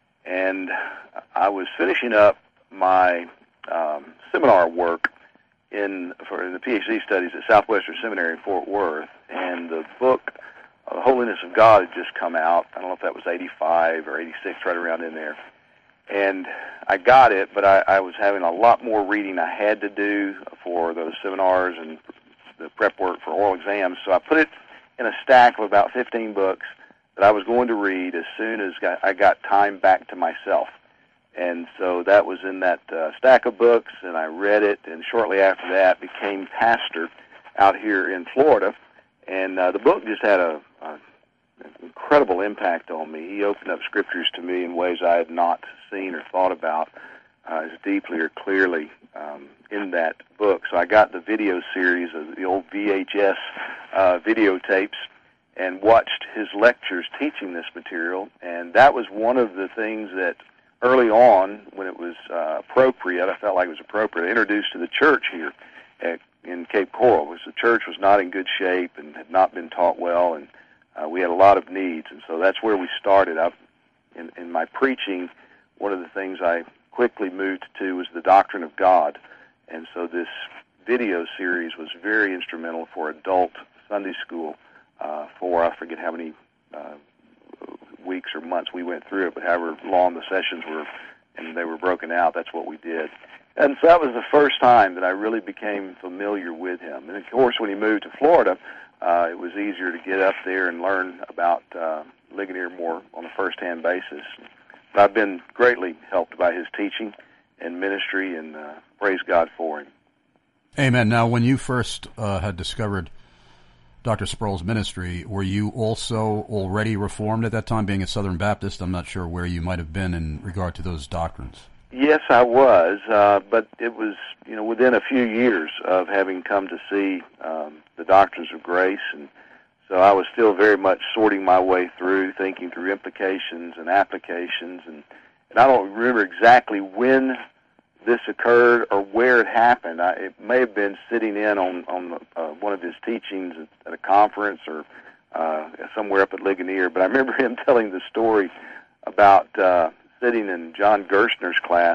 And I was finishing up my um, seminar work in for the PhD studies at Southwestern Seminary in Fort Worth, and the book uh, The Holiness of God had just come out. I don't know if that was eighty-five or eighty-six, right around in there. And I got it, but I, I was having a lot more reading I had to do for those seminars and the prep work for oral exams, so I put it in a stack of about fifteen books that I was going to read as soon as I got time back to myself. And so that was in that uh, stack of books, and I read it, and shortly after that became pastor out here in Florida. And uh, the book just had a, a an incredible impact on me. He opened up scriptures to me in ways I had not seen or thought about uh, as deeply or clearly um, in that book. So I got the video series of the old V H S uh, videotapes and watched his lectures teaching this material, and that was one of the things that early on, when it was uh, appropriate, I felt like it was appropriate, introduced to the church here at, in Cape Coral, because the church was not in good shape and had not been taught well, and uh, we had a lot of needs, and so that's where we started. I, in, in my preaching, one of the things I quickly moved to was the doctrine of God, and so this video series was very instrumental for adult Sunday school uh, for, I forget how many uh, weeks or months we went through it, but however long the sessions were and they were broken out, that's what we did. And so that was the first time that I really became familiar with him. And of course, when he moved to Florida, uh, it was easier to get up there and learn about uh, Ligonier more on a first-hand basis. But I've been greatly helped by his teaching and ministry, and uh, praise God for him. Amen. Now, when you first uh, had discovered Doctor Sproul's ministry, were you also already Reformed at that time, being a Southern Baptist? I'm not sure where you might have been in regard to those doctrines. Yes, I was, uh, but it was, you know, within a few years of having come to see um, the doctrines of grace, and so I was still very much sorting my way through, thinking through implications and applications, and, and I don't remember exactly when this occurred or where it happened. I, it may have been sitting in on, on uh, one of his teachings at, at a conference or uh, somewhere up at Ligonier, but I remember him telling the story about uh, sitting in John Gerstner's class,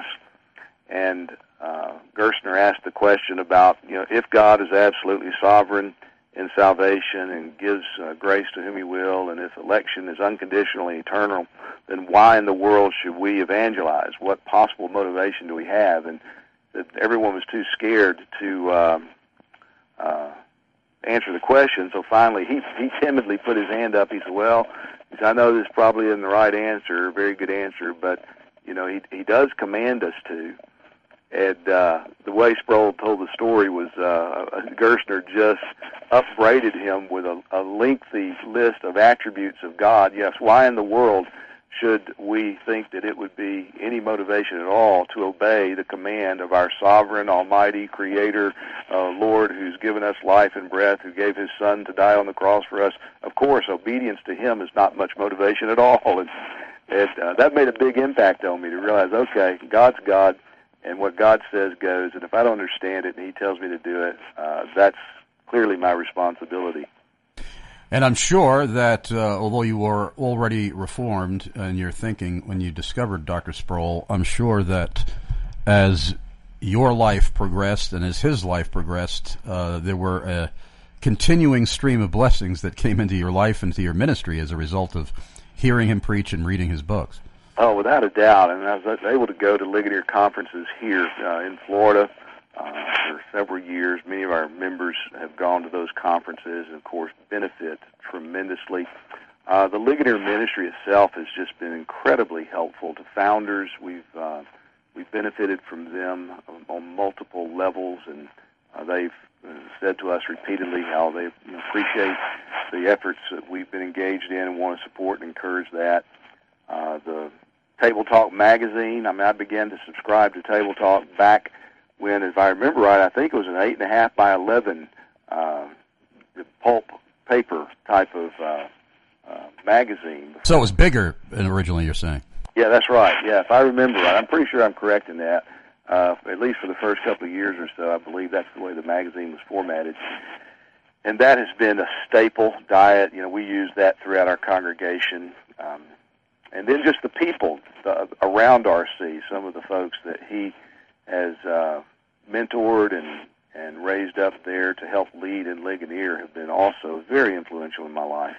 and uh, Gerstner asked the question about, you know, if God is absolutely sovereign in salvation and gives uh, grace to whom he will, and if election is unconditional and eternal, then why in the world should we evangelize? What possible motivation do we have? And that everyone was too scared to um, uh, answer the question, so finally he, he timidly put his hand up. He said, well, he said, I know this probably isn't the right answer, a very good answer, but, you know, he, he does command us to. And uh, the way Sproul told the story was uh, Gerstner just upbraided him with a, a lengthy list of attributes of God. Yes, why in the world should we think that it would be any motivation at all to obey the command of our sovereign, almighty, creator, uh, Lord, who's given us life and breath, who gave his son to die on the cross for us. Of course, obedience to him is not much motivation at all. And it, uh, that made a big impact on me to realize, okay, God's God, and what God says goes, and if I don't understand it and he tells me to do it, uh, that's clearly my responsibility. And I'm sure that uh, although you were already reformed in your thinking when you discovered Doctor Sproul, I'm sure that as your life progressed and as his life progressed, uh, there were a continuing stream of blessings that came into your life and to your ministry as a result of hearing him preach and reading his books. Oh, without a doubt. And I was able to go to Ligonier conferences here uh, in Florida uh, for several years. Many of our members have gone to those conferences and, of course, benefit tremendously. Uh, the Ligonier ministry itself has just been incredibly helpful to founders. We've uh, we've benefited from them on multiple levels, and uh, they've said to us repeatedly how they appreciate the efforts that we've been engaged in and want to support and encourage that. Uh, the Table Talk magazine, I mean, I began to subscribe to Table Talk back when, if I remember right, I think it was an eight and a half by eleven uh, pulp paper type of uh, uh, magazine. So it was bigger than originally, you're saying? Yeah, that's right. Yeah, if I remember right, I'm pretty sure I'm correct in that. Uh, at least for the first couple of years or so, I believe that's the way the magazine was formatted. And that has been a staple diet. You know, we use that throughout our congregation. Um, and then just the people the, around R C, some of the folks that he has uh, mentored and, and raised up there to help lead in Ligonier have been also very influential in my life.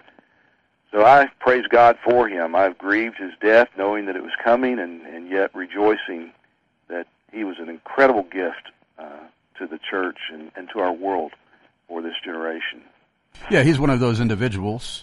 So I praise God for him. I've grieved his death, knowing that it was coming, and, and yet rejoicing that he was an incredible gift uh, to the church and, and to our world for this generation. Yeah, he's one of those individuals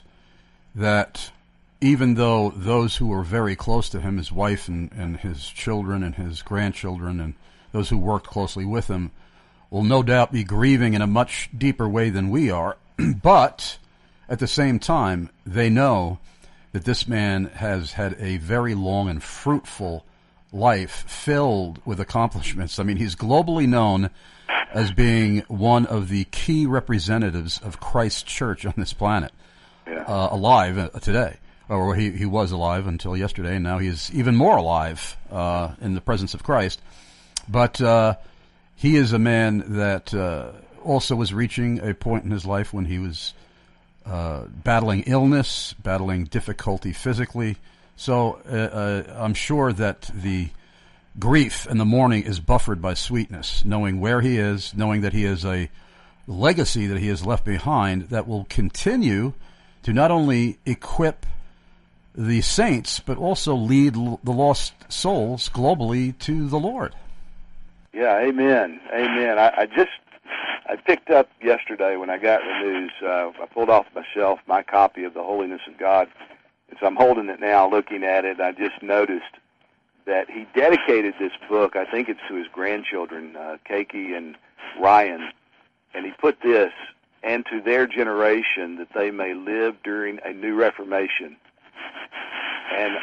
that even though those who were very close to him, his wife and, and his children and his grandchildren and those who worked closely with him, will no doubt be grieving in a much deeper way than we are, but at the same time, they know that this man has had a very long and fruitful life filled with accomplishments. I mean, he's globally known as being one of the key representatives of Christ's church on this planet, yeah. uh, alive uh, today. Or he, he was alive until yesterday, and now he is even more alive uh, in the presence of Christ. But uh, he is a man that uh, also was reaching a point in his life when he was uh, battling illness, battling difficulty physically. So uh, uh, I'm sure that the grief and the mourning is buffered by sweetness, knowing where he is, knowing that he has a legacy that he has left behind that will continue to not only equip the saints, but also lead l- the lost souls globally to the Lord. Yeah, amen, amen. I, I just, I picked up yesterday when I got the news, uh, I pulled off my shelf my copy of The Holiness of God. And so I'm holding it now, looking at it. I just noticed that he dedicated this book, I think it's to his grandchildren, uh, Keiki and Ryan, and he put this, and to their generation, that they may live during a new Reformation. And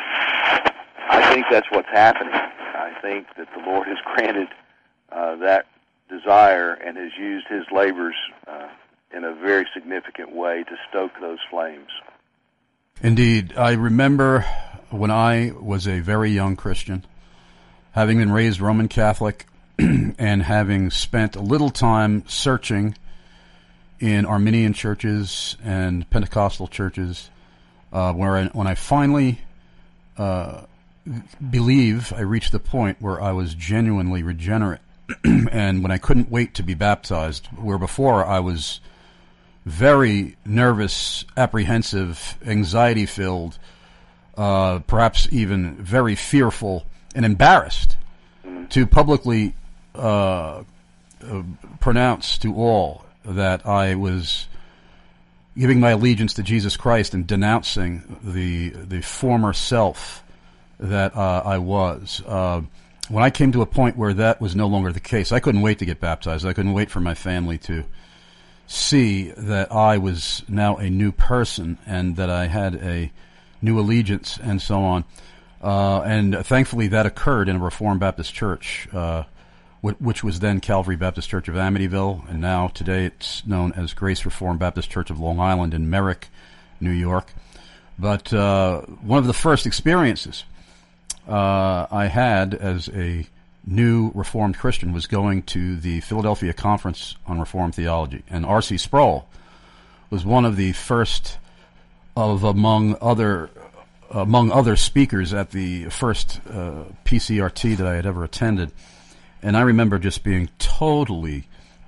I think that's what's happening. I think that the Lord has granted uh, that desire and has used his labors uh, in a very significant way to stoke those flames. Indeed. I remember when I was a very young Christian, having been raised Roman Catholic and having spent a little time searching in Arminian churches and Pentecostal churches, uh, where I, when I finally uh, believe I reached the point where I was genuinely regenerate and when I couldn't wait to be baptized, where before I was very nervous, apprehensive, anxiety-filled, uh, perhaps even very fearful and embarrassed to publicly uh, uh, pronounce to all that I was giving my allegiance to Jesus Christ and denouncing the the former self that uh, I was. Uh, when I came to a point where that was no longer the case, I couldn't wait to get baptized. I couldn't wait for my family to see that I was now a new person and that I had a New Allegiance, and so on. Uh, and thankfully that occurred in a Reformed Baptist church, uh, which was then Calvary Baptist Church of Amityville, and now today it's known as Grace Reformed Baptist Church of Long Island in Merrick, New York. But uh, one of the first experiences uh, I had as a new Reformed Christian was going to the Philadelphia Conference on Reformed Theology, and R C Sproul was one of the first of among other among other speakers at the first uh, P C R T that I had ever attended. And I remember just being totally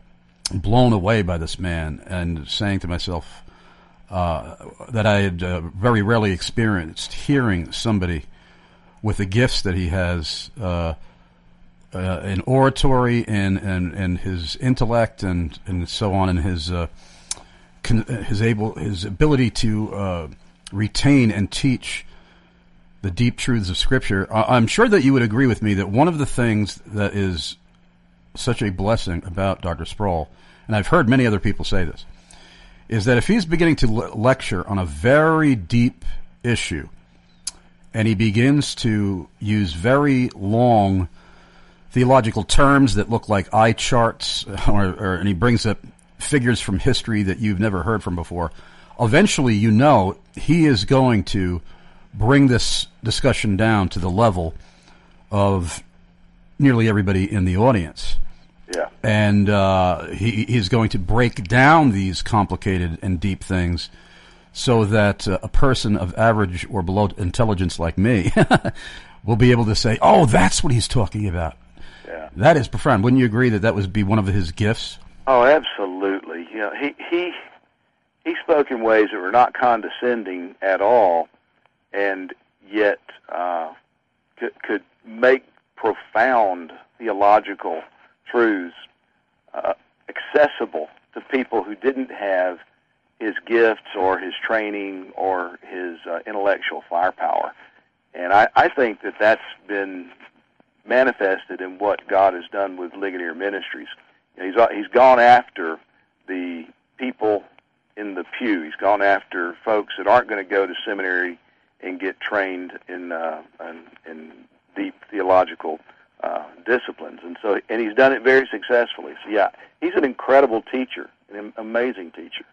blown away by this man and saying to myself uh, that I had uh, very rarely experienced hearing somebody with the gifts that he has uh, uh, in oratory and, and, and his intellect and, and so on, and his uh, con- his able his ability to uh, retain and teach the deep truths of Scripture. I'm sure that you would agree with me that one of the things that is such a blessing about Doctor Sproul, and I've heard many other people say this, is that if he's beginning to le- lecture on a very deep issue, and he begins to use very long theological terms that look like eye charts, or, or, and he brings up figures from history that you've never heard from before, eventually you know he is going to bring this discussion down to the level of nearly everybody in the audience. Yeah. And uh, he he's going to break down these complicated and deep things so that uh, a person of average or below intelligence like me will be able to say, oh, that's what he's talking about. Yeah. That is profound. Wouldn't you agree that that would be one of his gifts? Oh, absolutely. You know, he, he, he spoke in ways that were not condescending at all, and yet uh, could, could make profound theological truths uh, accessible to people who didn't have his gifts or his training or his uh, intellectual firepower. And I, I think that that's been manifested in what God has done with Ligonier Ministries. You know, he's, he's gone after the people in the pew. He's gone after folks that aren't going to go to seminary and get trained in uh, in, in deep theological uh, disciplines, and so and he's done it very successfully. So yeah, he's an incredible teacher, an amazing teacher.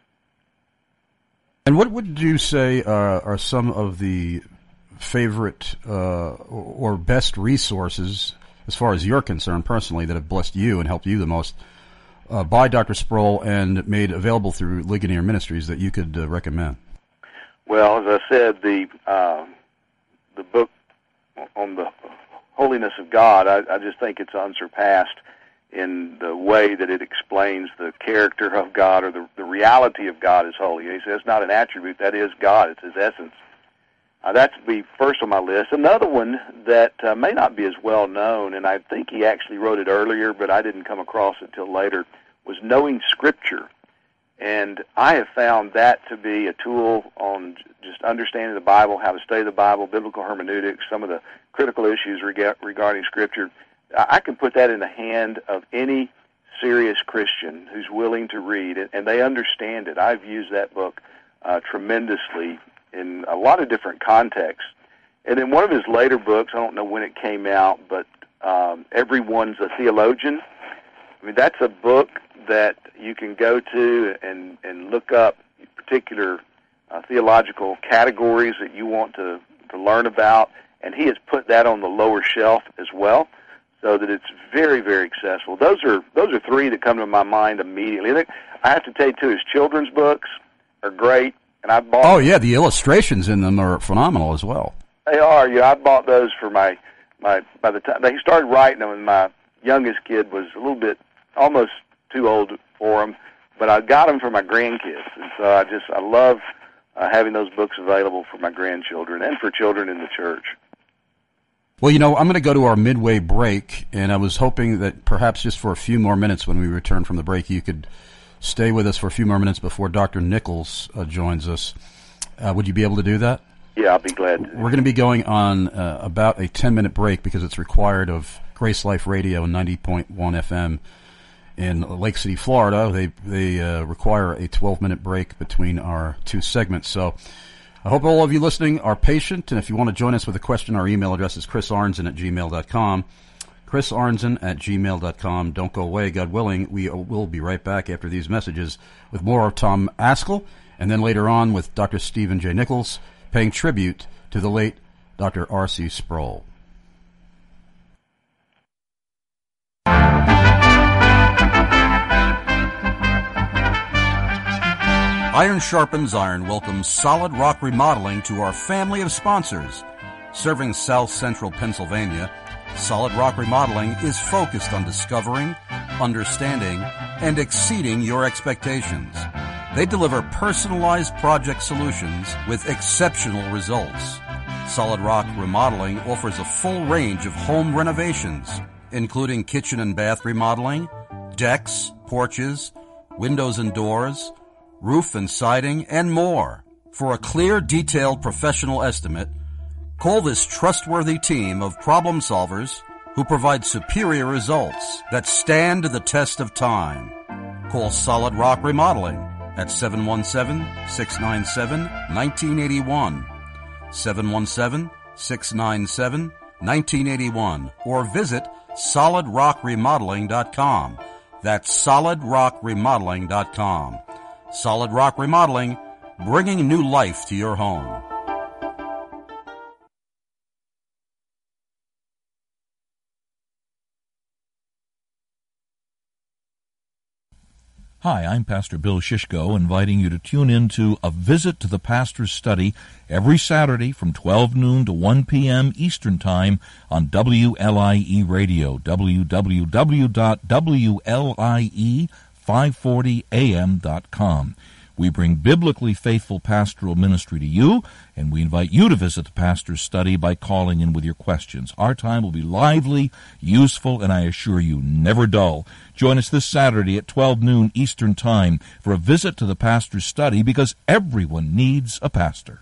And what would you say are, are some of the favorite uh, or best resources, as far as you're concerned personally, that have blessed you and helped you the most uh, by Doctor Sproul and made available through Ligonier Ministries that you could uh, recommend? Well, as I said, the uh, the book on the holiness of God, I, I just think it's unsurpassed in the way that it explains the character of God, or the, the reality of God is holy. He says it's not an attribute, that is God, it's his essence. Uh, that's be first on my list. Another one that uh, may not be as well known, and I think he actually wrote it earlier, but I didn't come across it till later, was Knowing Scripture. And I have found that to be a tool on just understanding the Bible, how to study the Bible, biblical hermeneutics, some of the critical issues rega- regarding Scripture. I can put that in the hand of any serious Christian who's willing to read it, and they understand it. I've used that book uh, tremendously in a lot of different contexts. And in one of his later books, I don't know when it came out, but um, Everyone's a Theologian. I mean, that's a book that you can go to and, and look up particular uh, theological categories that you want to, to learn about, and he has put that on the lower shelf as well, so that it's very, very accessible. Those are those are three that come to my mind immediately. I have to tell you, too, his children's books are great, and I bought. Oh yeah, the illustrations in them are phenomenal as well. They are. Yeah, I bought those for my my. By the time they started writing them, and my youngest kid was a little bit almost too old for them, but I got them for my grandkids, and so I just I love uh, having those books available for my grandchildren and for children in the church. Well, you know, I'm going to go to our midway break, and I was hoping that perhaps just for a few more minutes when we return from the break, you could stay with us for a few more minutes before Doctor Nichols uh, joins us. Uh, would you be able to do that? Yeah, I'll be glad to. We're going to be going on uh, about a ten-minute break because it's required of Grace Life Radio ninety point one F M in Lake City, Florida. They they uh, require a twelve-minute break between our two segments. So I hope all of you listening are patient, and if you want to join us with a question, our email address is chris arnzen at gmail dot com. chris arnzen at gmail dot com. Don't go away, God willing. We will be right back after these messages with more of Tom Ascol, and then later on with Doctor Stephen J. Nichols, paying tribute to the late Doctor R C Sproul. Iron Sharpens Iron welcomes Solid Rock Remodeling to our family of sponsors. Serving South Central Pennsylvania, Solid Rock Remodeling is focused on discovering, understanding, and exceeding your expectations. They deliver personalized project solutions with exceptional results. Solid Rock Remodeling offers a full range of home renovations, including kitchen and bath remodeling, decks, porches, windows and doors, roof and siding, and more. For a clear, detailed professional estimate, call this trustworthy team of problem solvers who provide superior results that stand the test of time. Call Solid Rock Remodeling at seven one seven, six nine seven, one nine eight one, seven one seven, six nine seven, one nine eight one, or visit solid rock remodeling dot com. That's solid rock remodeling dot com. Solid Rock Remodeling, bringing new life to your home. Hi, I'm Pastor Bill Shishko, inviting you to tune in to A Visit to the Pastor's Study every Saturday from twelve noon to one p.m. Eastern Time on W L I E Radio, w w w dot w l i e five forty a m dot com. We bring biblically faithful pastoral ministry to you, and we invite you to visit the Pastor's Study by calling in with your questions. Our time will be lively, useful, and I assure you, never dull. Join us this Saturday at twelve noon Eastern Time for a visit to the Pastor's Study, because everyone needs a pastor.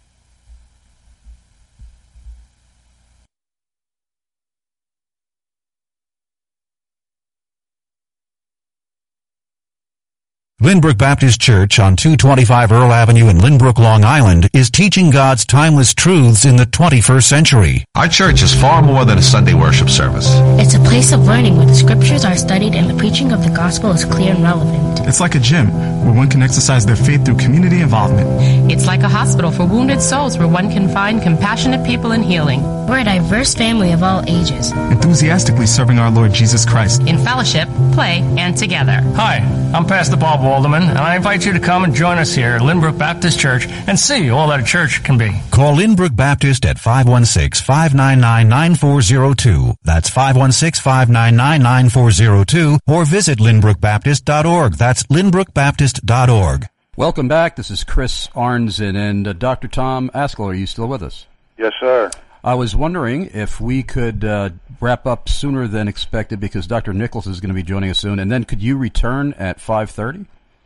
Lynbrook Baptist Church on two twenty-five Earl Avenue in Lynbrook, Long Island is teaching God's timeless truths in the twenty-first century. Our church is far more than a Sunday worship service. It's a place of learning where the scriptures are studied and the preaching of the gospel is clear and relevant. It's like a gym where one can exercise their faith through community involvement. It's like a hospital for wounded souls where one can find compassionate people in healing. We're a diverse family of all ages, enthusiastically serving our Lord Jesus Christ in fellowship, play, and together. Hi, I'm Pastor Bob Walderman, and I invite you to come and join us here at Lynbrook Baptist Church and see all that a church can be. Call Lynbrook Baptist at five one six, five nine nine, nine four zero two. That's five one six, five nine nine, nine four zero two, or visit lynbrook baptist dot org. That's lynbrook baptist dot org. Welcome back. This is Chris Arnzen, and uh, Doctor Tom Ascol, are you still with us? Yes, sir. I was wondering if we could uh, wrap up sooner than expected, because Doctor Nichols is going to be joining us soon, and then could you return at five thirty?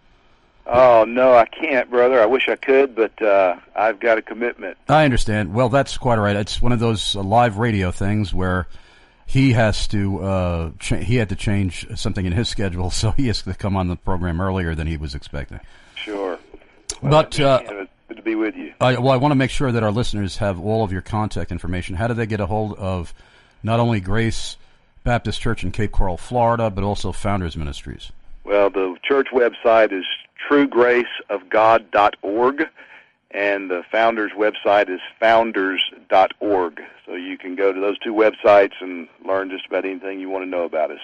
Oh, no, I can't, brother. I wish I could, but uh, I've got a commitment. I understand. Well, that's quite all right. It's one of those uh, live radio things where he has to uh, cha- he had to change something in his schedule, so he has to come on the program earlier than he was expecting. Sure. Well, but uh, good to be with you. I, well, I want to make sure that our listeners have all of your contact information. How do they get a hold of not only Grace Baptist Church in Cape Coral, Florida, but also Founders Ministries? Well, the church website is true grace of god dot org, and the Founders website is founders dot org. So you can go to those two websites and learn just about anything you want to know about us.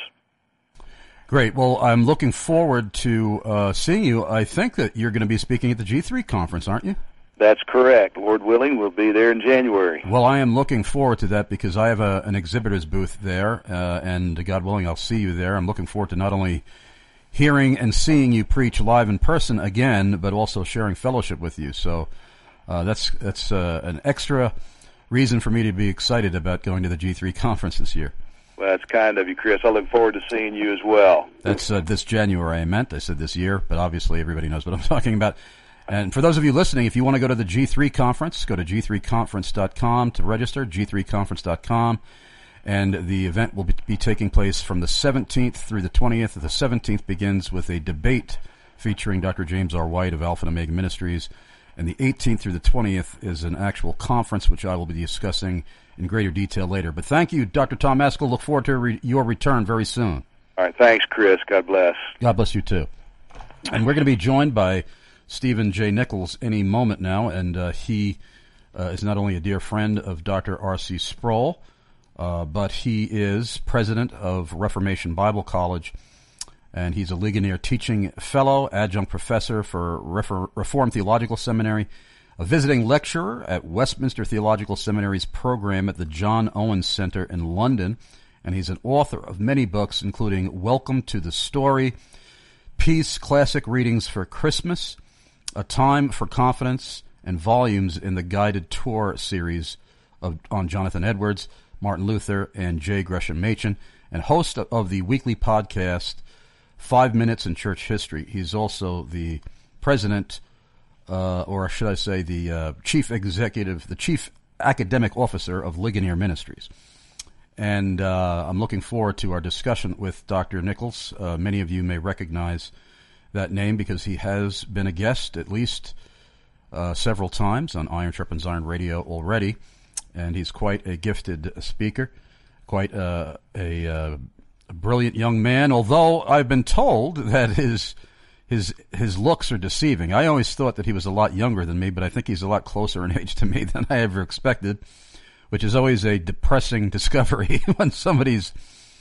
Great. Well, I'm looking forward to uh, seeing you. I think that you're going to be speaking at the G three conference, aren't you? That's correct. Lord willing, we'll be there in January. Well, I am looking forward to that because I have a, an exhibitor's booth there, uh, and God willing, I'll see you there. I'm looking forward to not only hearing and seeing you preach live in person again, but also sharing fellowship with you. So uh, that's that's uh, an extra reason for me to be excited about going to the G three conference this year. Well, that's kind of you, Chris. I look forward to seeing you as well. That's uh, this January, I meant. I said this year, but obviously everybody knows what I'm talking about. And for those of you listening, if you want to go to the G three conference, go to g three conference dot com to register, g three conference dot com. And the event will be, be taking place from the seventeenth through the twentieth. The seventeenth begins with a debate featuring Doctor James R. White of Alpha and Omega Ministries. And the eighteenth through the twentieth is an actual conference, which I will be discussing in greater detail later. But thank you, Doctor Tom Ascol. Look forward to re- your return very soon. All right. Thanks, Chris. God bless. God bless you, too. And we're going to be joined by Stephen J. Nichols any moment now, and uh, he uh, is not only a dear friend of Doctor R C Sproul, uh, but he is president of Reformation Bible College, and he's a Ligonier Teaching Fellow, adjunct professor for Refor- Reformed Theological Seminary, a visiting lecturer at Westminster Theological Seminary's program at the John Owen Center in London, and he's an author of many books, including Welcome to the Story, Peace, Classic Readings for Christmas, A Time for Confidence, and volumes in the Guided Tour series of, on Jonathan Edwards, Martin Luther, and J. Gresham Machen, and host of, of the weekly podcast Five Minutes in Church History. He's also the president, uh, or should I say the uh, chief executive, the chief academic officer of Ligonier Ministries. And uh, I'm looking forward to our discussion with Doctor Nichols. Uh, many of you may recognize that name because he has been a guest at least uh, several times on Iron Sharpens Iron Radio already, and he's quite a gifted speaker, quite uh, a, uh, a brilliant young man, although I've been told that his his his looks are deceiving. I always thought that he was a lot younger than me, but I think he's a lot closer in age to me than I ever expected, which is always a depressing discovery when somebody's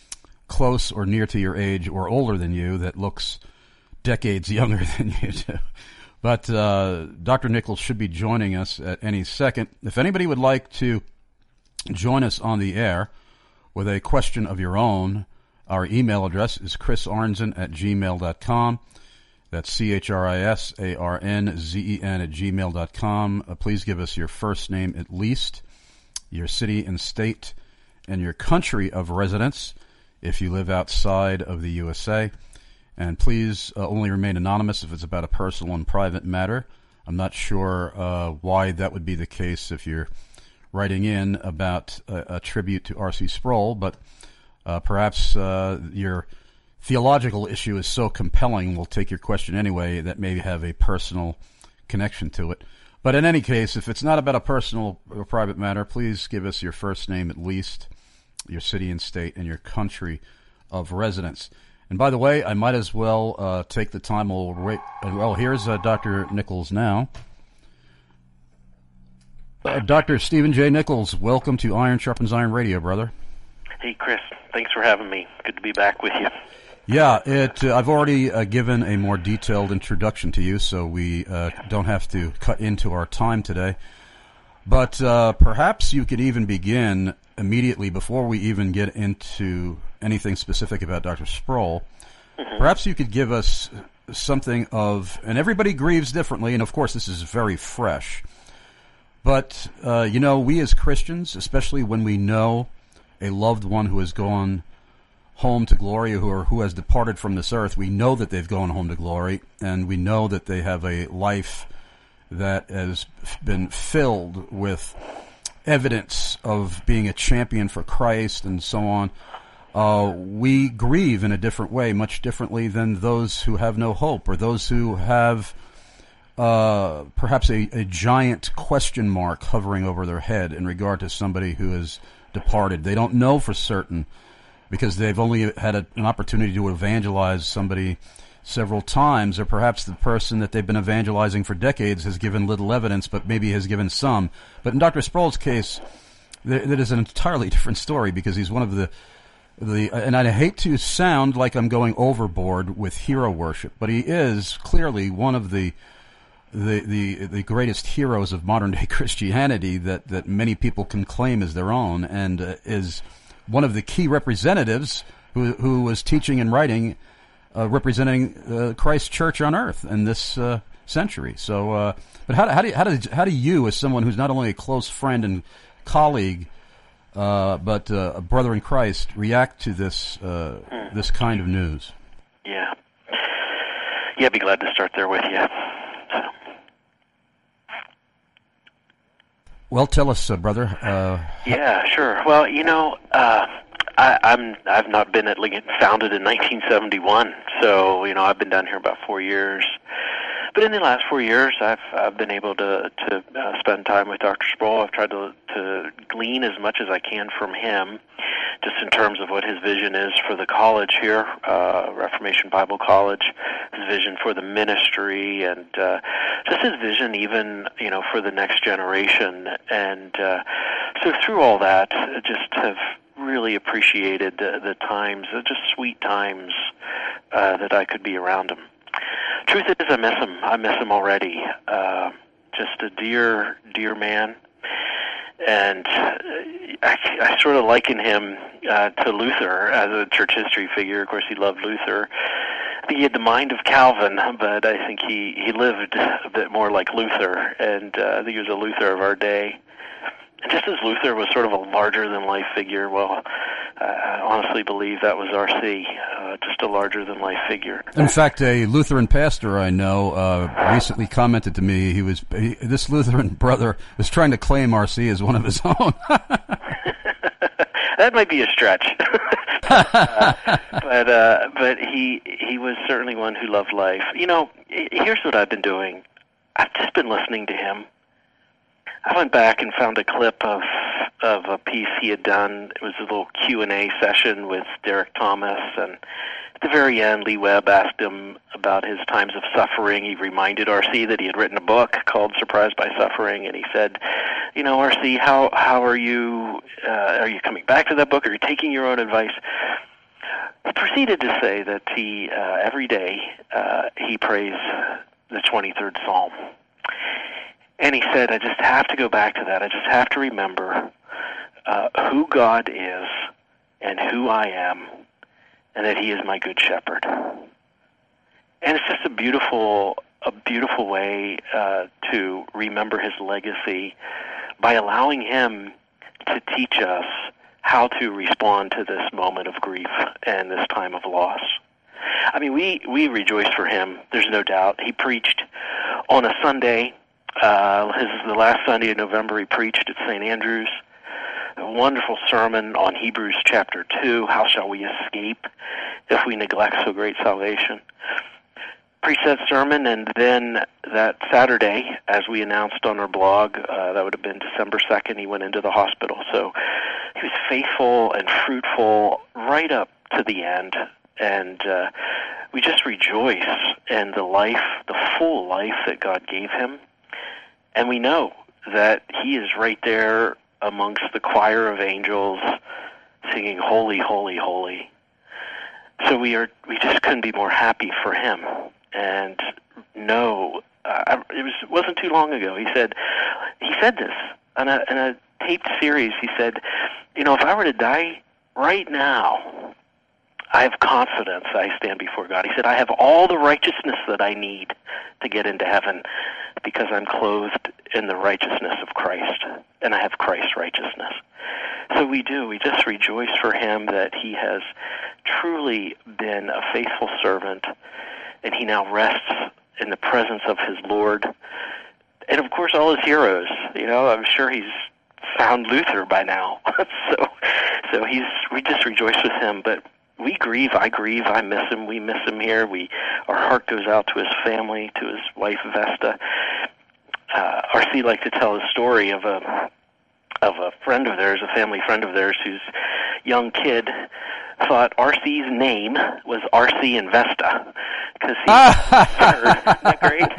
close or near to your age or older than you that looks decades younger than you do. But uh, Doctor Nichols should be joining us at any second. If anybody would like to join us on the air with a question of your own, our email address is chris arnzen at gmail dot com. That's C H R I S A R N Z E N at gmail dot com. Uh, please give us your first name at least, your city and state, and your country of residence if you live outside of the U S A. And please uh, only remain anonymous if it's about a personal and private matter. I'm not sure uh, why that would be the case if you're writing in about a, a tribute to R C Sproul, but uh, perhaps uh, your theological issue is so compelling, we'll take your question anyway, that may have a personal connection to it. But in any case, if it's not about a personal or private matter, please give us your first name at least, your city and state, and your country of residence. And by the way, I might as well uh, take the time. We'll wait. Well, here's uh, Doctor Nichols now. Uh, Doctor Stephen J. Nichols, welcome to Iron Sharpens Iron Radio, brother. Hey, Chris. Thanks for having me. Good to be back with you. Yeah, it. Uh, I've already uh, given a more detailed introduction to you, so we uh, don't have to cut into our time today. But uh, perhaps you could even begin immediately before we even get into anything specific about Doctor Sproul. Mm-hmm. Perhaps you could give us something of, and everybody grieves differently, and of course this is very fresh. But, uh, you know, we as Christians, especially when we know a loved one who has gone home to glory who, or who has departed from this earth, we know that they've gone home to glory, and we know that they have a life that has been filled with evidence of being a champion for Christ and so on. Uh, we grieve in a different way, much differently than those who have no hope, or those who have uh, perhaps a, a giant question mark hovering over their head in regard to somebody who has departed. They don't know for certain because they've only had a, an opportunity to evangelize somebody several times, or perhaps the person that they've been evangelizing for decades has given little evidence, but maybe has given some. But in Doctor Sproul's case, there, that is an entirely different story, because he's one of the, the, and I hate to sound like I'm going overboard with hero worship, but he is clearly one of the, the, the, the greatest heroes of modern day Christianity that, that many people can claim as their own, and uh, is one of the key representatives who, who was teaching and writing Uh, representing uh, Christ's church on earth in this uh, century. So, uh, but how, how do you, how do how do you, as someone who's not only a close friend and colleague, uh, but uh, a brother in Christ, react to this uh, hmm. this kind of news? Yeah, yeah, I'd be glad to start there with you. So. Well, tell us, uh, brother. Uh, yeah, sure. Well, you know. Uh, I, I'm I've not been at Lincoln, founded in nineteen seventy-one, so you know I've been down here about four years. But in the last four years, I've I've been able to to uh, spend time with Doctor Sproul. I've tried to to glean as much as I can from him, just in terms of what his vision is for the college here, uh, Reformation Bible College, his vision for the ministry, and uh, just his vision even, you know, for the next generation. And uh, so through all that, I just have really appreciated the, the times, the just sweet times uh, that I could be around him. Truth is, I miss him. I miss him already. Uh, just a dear, dear man. And I, I sort of liken him uh, to Luther as a church history figure. Of course, he loved Luther. I think he had the mind of Calvin, but I think he, he lived a bit more like Luther. And uh, I think he was a Luther of our day. And just as Luther was sort of a larger-than-life figure, well, I honestly believe that was R C, uh, just a larger-than-life figure. In fact, a Lutheran pastor I know uh, recently commented to me he was he, this Lutheran brother was trying to claim R C as one of his own. That might be a stretch, uh, but uh, but he he was certainly one who loved life. You know, here's what I've been doing. I've just been listening to him. I went back and found a clip of of a piece he had done. It was a little Q and A session with Derek Thomas, and at the very end, Lee Webb asked him about his times of suffering. He reminded R C that he had written a book called Surprised by Suffering, and he said, you know, R C, how how are you, uh, are you coming back to that book? Are you taking your own advice? He proceeded to say that he, uh, every day, uh, he prays the twenty-third Psalm. And he said, I just have to go back to that. I just have to remember uh, who God is and who I am, and that he is my good shepherd. And it's just a beautiful, a beautiful way uh, to remember his legacy by allowing him to teach us how to respond to this moment of grief and this time of loss. I mean, we, we rejoice for him, there's no doubt. He preached on a Sunday. Uh, his the last Sunday in November, he preached at Saint Andrews. A wonderful sermon on Hebrews chapter two, how shall we escape if we neglect so great salvation? Preached that sermon, and then that Saturday, as we announced on our blog, uh, that would have been December second, he went into the hospital. So he was faithful and fruitful right up to the end, and uh, we just rejoice in the life, the full life that God gave him. And we know that he is right there amongst the choir of angels singing, holy, holy, holy. So we are we just couldn't be more happy for him. And no, uh, it was it wasn't too long ago. He said he said this in a, in a taped series. He said, you know, if I were to die right now, I have confidence I stand before God. He said, I have all the righteousness that I need to get into heaven because I'm clothed in the righteousness of Christ, and I have Christ's righteousness. So we do. We just rejoice for him that he has truly been a faithful servant, and he now rests in the presence of his Lord. And, of course, all his heroes. You know, I'm sure he's found Luther by now. so so he's we just rejoice with him, but we grieve. I grieve. I miss him. We miss him here. We, our heart goes out to his family, to his wife Vesta. Uh, R C liked to tell a story of a of a friend of theirs, a family friend of theirs, whose young kid thought R C's name was R C and Vesta because he heard. Isn't that great?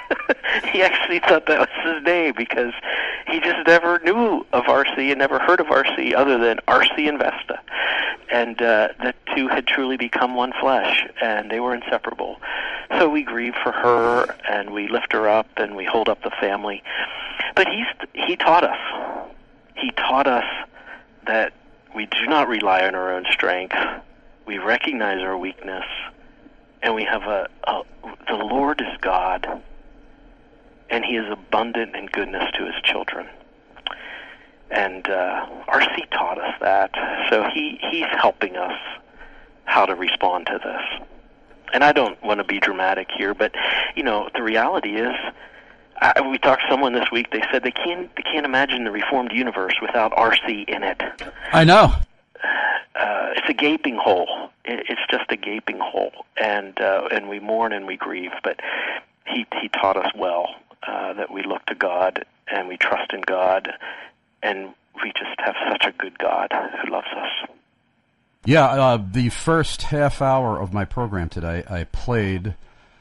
He actually thought that was his name because he just never knew of R C and never heard of R C other than R C and Vesta. And uh, the two had truly become one flesh, and they were inseparable. So we grieve for her, and we lift her up, and we hold up the family. But he's, he taught us. He taught us that we do not rely on our own strength. We recognize our weakness, and we have a, a the Lord is God, and he is abundant in goodness to his children. And uh, R C taught us that, so he, he's helping us how to respond to this. And I don't want to be dramatic here, but, you know, the reality is, I, we talked to someone this week, they said they can't, they can't imagine the Reformed universe without R C in it. I know. Uh, it's a gaping hole. It, it's just a gaping hole, and uh, and we mourn and we grieve, but he he taught us well uh, that we look to God and we trust in God, and we just have such a good God who loves us. Yeah, uh, the first half hour of my program today, I played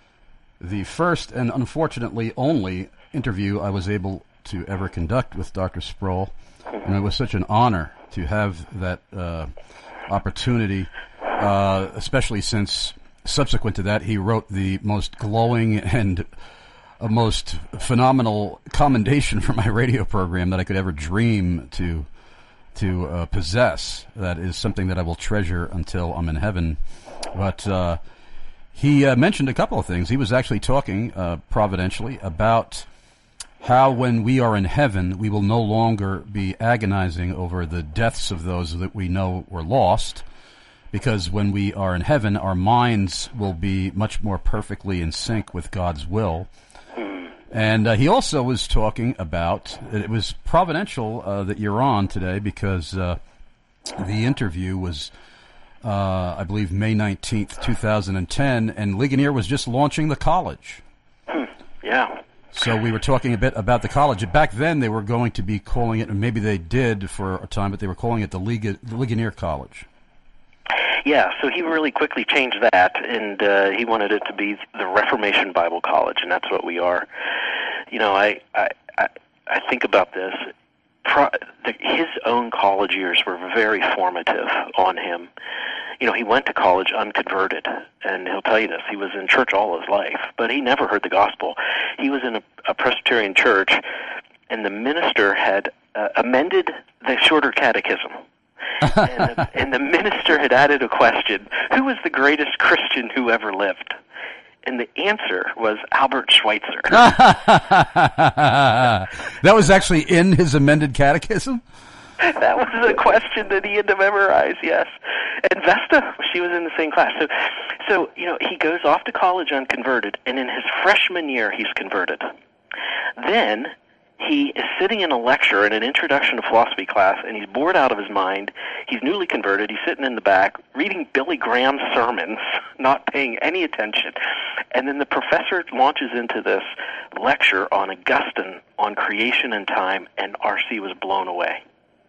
the first and unfortunately only interview I was able to ever conduct with Doctor Sproul, and it was such an honor to have that uh, opportunity, uh, especially since subsequent to that he wrote the most glowing and a most phenomenal commendation for my radio program that I could ever dream to to uh, possess. That is something that I will treasure until I'm in heaven. But uh, he uh, mentioned a couple of things. He was actually talking uh, providentially about how when we are in heaven, we will no longer be agonizing over the deaths of those that we know were lost, because when we are in heaven, our minds will be much more perfectly in sync with God's will. And uh, he also was talking about, it was providential uh, that you're on today, because uh, the interview was, uh, I believe, May nineteenth, two thousand ten, and Ligonier was just launching the college. Yeah. So we were talking a bit about the college. Back then they were going to be calling it, and maybe they did for a time, but they were calling it the, Lig- the Ligonier College. Yeah, so he really quickly changed that, and uh, he wanted it to be the Reformation Bible College, and that's what we are. You know, I I, I, I think about this. Pro, the, his own college years were very formative on him. You know, he went to college unconverted, and he'll tell you this. He was in church all his life, but he never heard the gospel. He was in a, a Presbyterian church, and the minister had uh, amended the Shorter Catechism. and, the, and the minister had added a question: who was the greatest Christian who ever lived? And the answer was Albert Schweitzer. That was actually in his amended catechism? That was the question that he had to memorize, yes. And Vesta, she was in the same class. So, so you know, he goes off to college unconverted, and in his freshman year, he's converted. Then he is sitting in a lecture in an introduction to philosophy class, and he's bored out of his mind. He's newly converted. He's sitting in the back reading Billy Graham's sermons, not paying any attention. And then the professor launches into this lecture on Augustine on creation and time, and R C was blown away.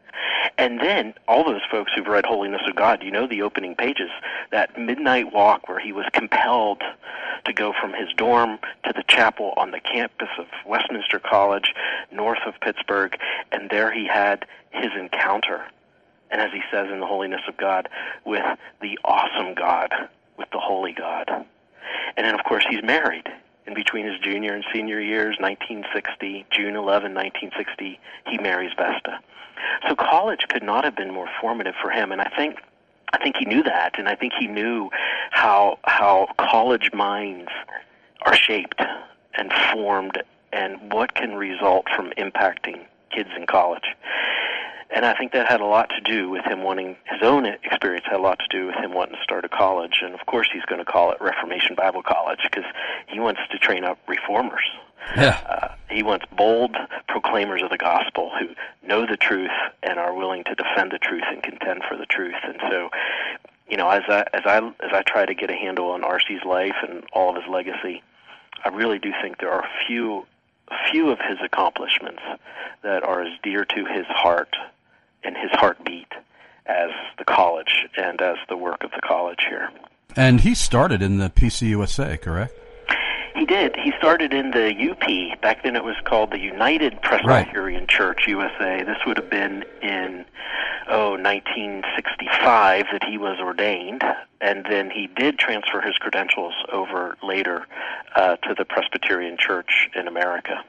And then all those folks who've read Holiness of God, you know the opening pages, that midnight walk where he was compelled to go from his dorm to the chapel on the campus of Westminster College, north of Pittsburgh, and there he had his encounter, and as he says in the Holiness of God, with the awesome God, with the holy God. And then, of course, he's married. In between his junior and senior years, nineteen sixty, June eleventh, nineteen sixty, he marries Vesta. So college could not have been more formative for him, and I think I think he knew that, and I think he knew how how college minds are shaped and formed, and what can result from impacting kids in college. And I think that had a lot to do with him wanting, his own experience had a lot to do with him wanting to start a college. And of course he's going to call it Reformation Bible College, because he wants to train up reformers. Yeah. Uh, he wants bold proclaimers of the gospel who know the truth and are willing to defend the truth and contend for the truth. And so, you know, as I as I as I try to get a handle on R C's life and all of his legacy, I really do think there are few few of his accomplishments that are as dear to his heart and his heartbeat as the college and as the work of the college here. And he started in the P C U S A, correct? He did. He started in the U P. Back then it was called the United Presbyterian right. Church, U S A. This would have been in, oh, nineteen sixty-five that he was ordained. And then he did transfer his credentials over later uh, to the Presbyterian Church in America.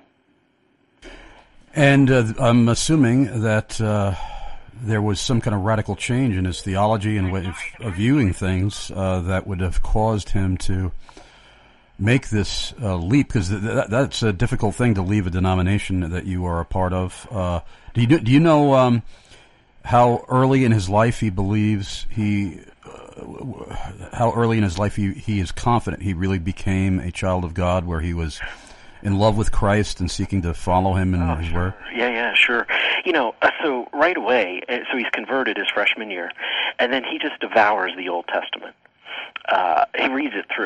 And uh, I'm assuming that uh, there was some kind of radical change in his theology and way of, of viewing things uh, that would have caused him to make this uh, leap, because th- th- that's a difficult thing to leave a denomination that you are a part of. Uh, do you do you know um, how early in his life he believes he, uh, how early in his life he, he is confident he really became a child of God, where he was in love with Christ and seeking to follow him in oh, his sure. work? Yeah, yeah, sure. You know, uh, so right away, uh, so he's converted his freshman year, and then he just devours the Old Testament. Uh, he reads it through.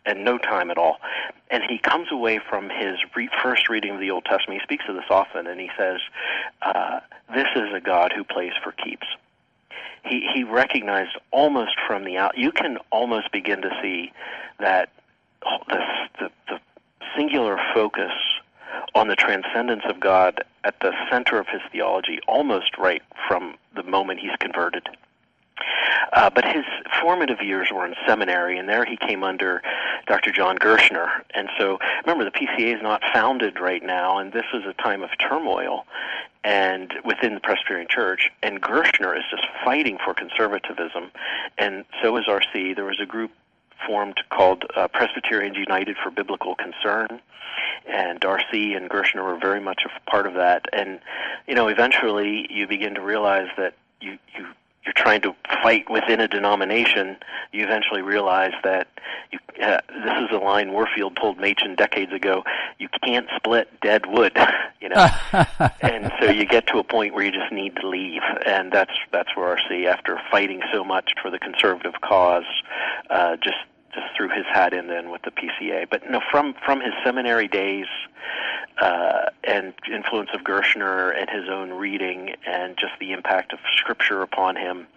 and no time at all. And he comes away from his re- first reading of the Old Testament. He speaks of this often, and he says, uh, this is a God who plays for keeps. He he recognized almost from the out, you can almost begin to see that the, the, the singular focus on the transcendence of God at the center of his theology, almost right from the moment he's converted. Uh, but his formative years were in seminary, and there he came under Doctor John Gershner. And so, remember, the P C A is not founded right now, and this is a time of turmoil and within the Presbyterian Church, and Gershner is just fighting for conservatism, and so is R C. There was a group formed called uh, Presbyterians United for Biblical Concern, and R C and Gershner were very much a part of that. And, you know, eventually you begin to realize that you, you you're trying to fight within a denomination. You eventually realize that you, uh, this is a line Warfield told Machen decades ago, you can't split dead wood, you know. And so you get to a point where you just need to leave, and that's that's where R C, after fighting so much for the conservative cause, uh, just just threw his hat in then with the P C A. But no, from from his seminary days uh, and influence of Gershner and his own reading and just the impact of Scripture upon him,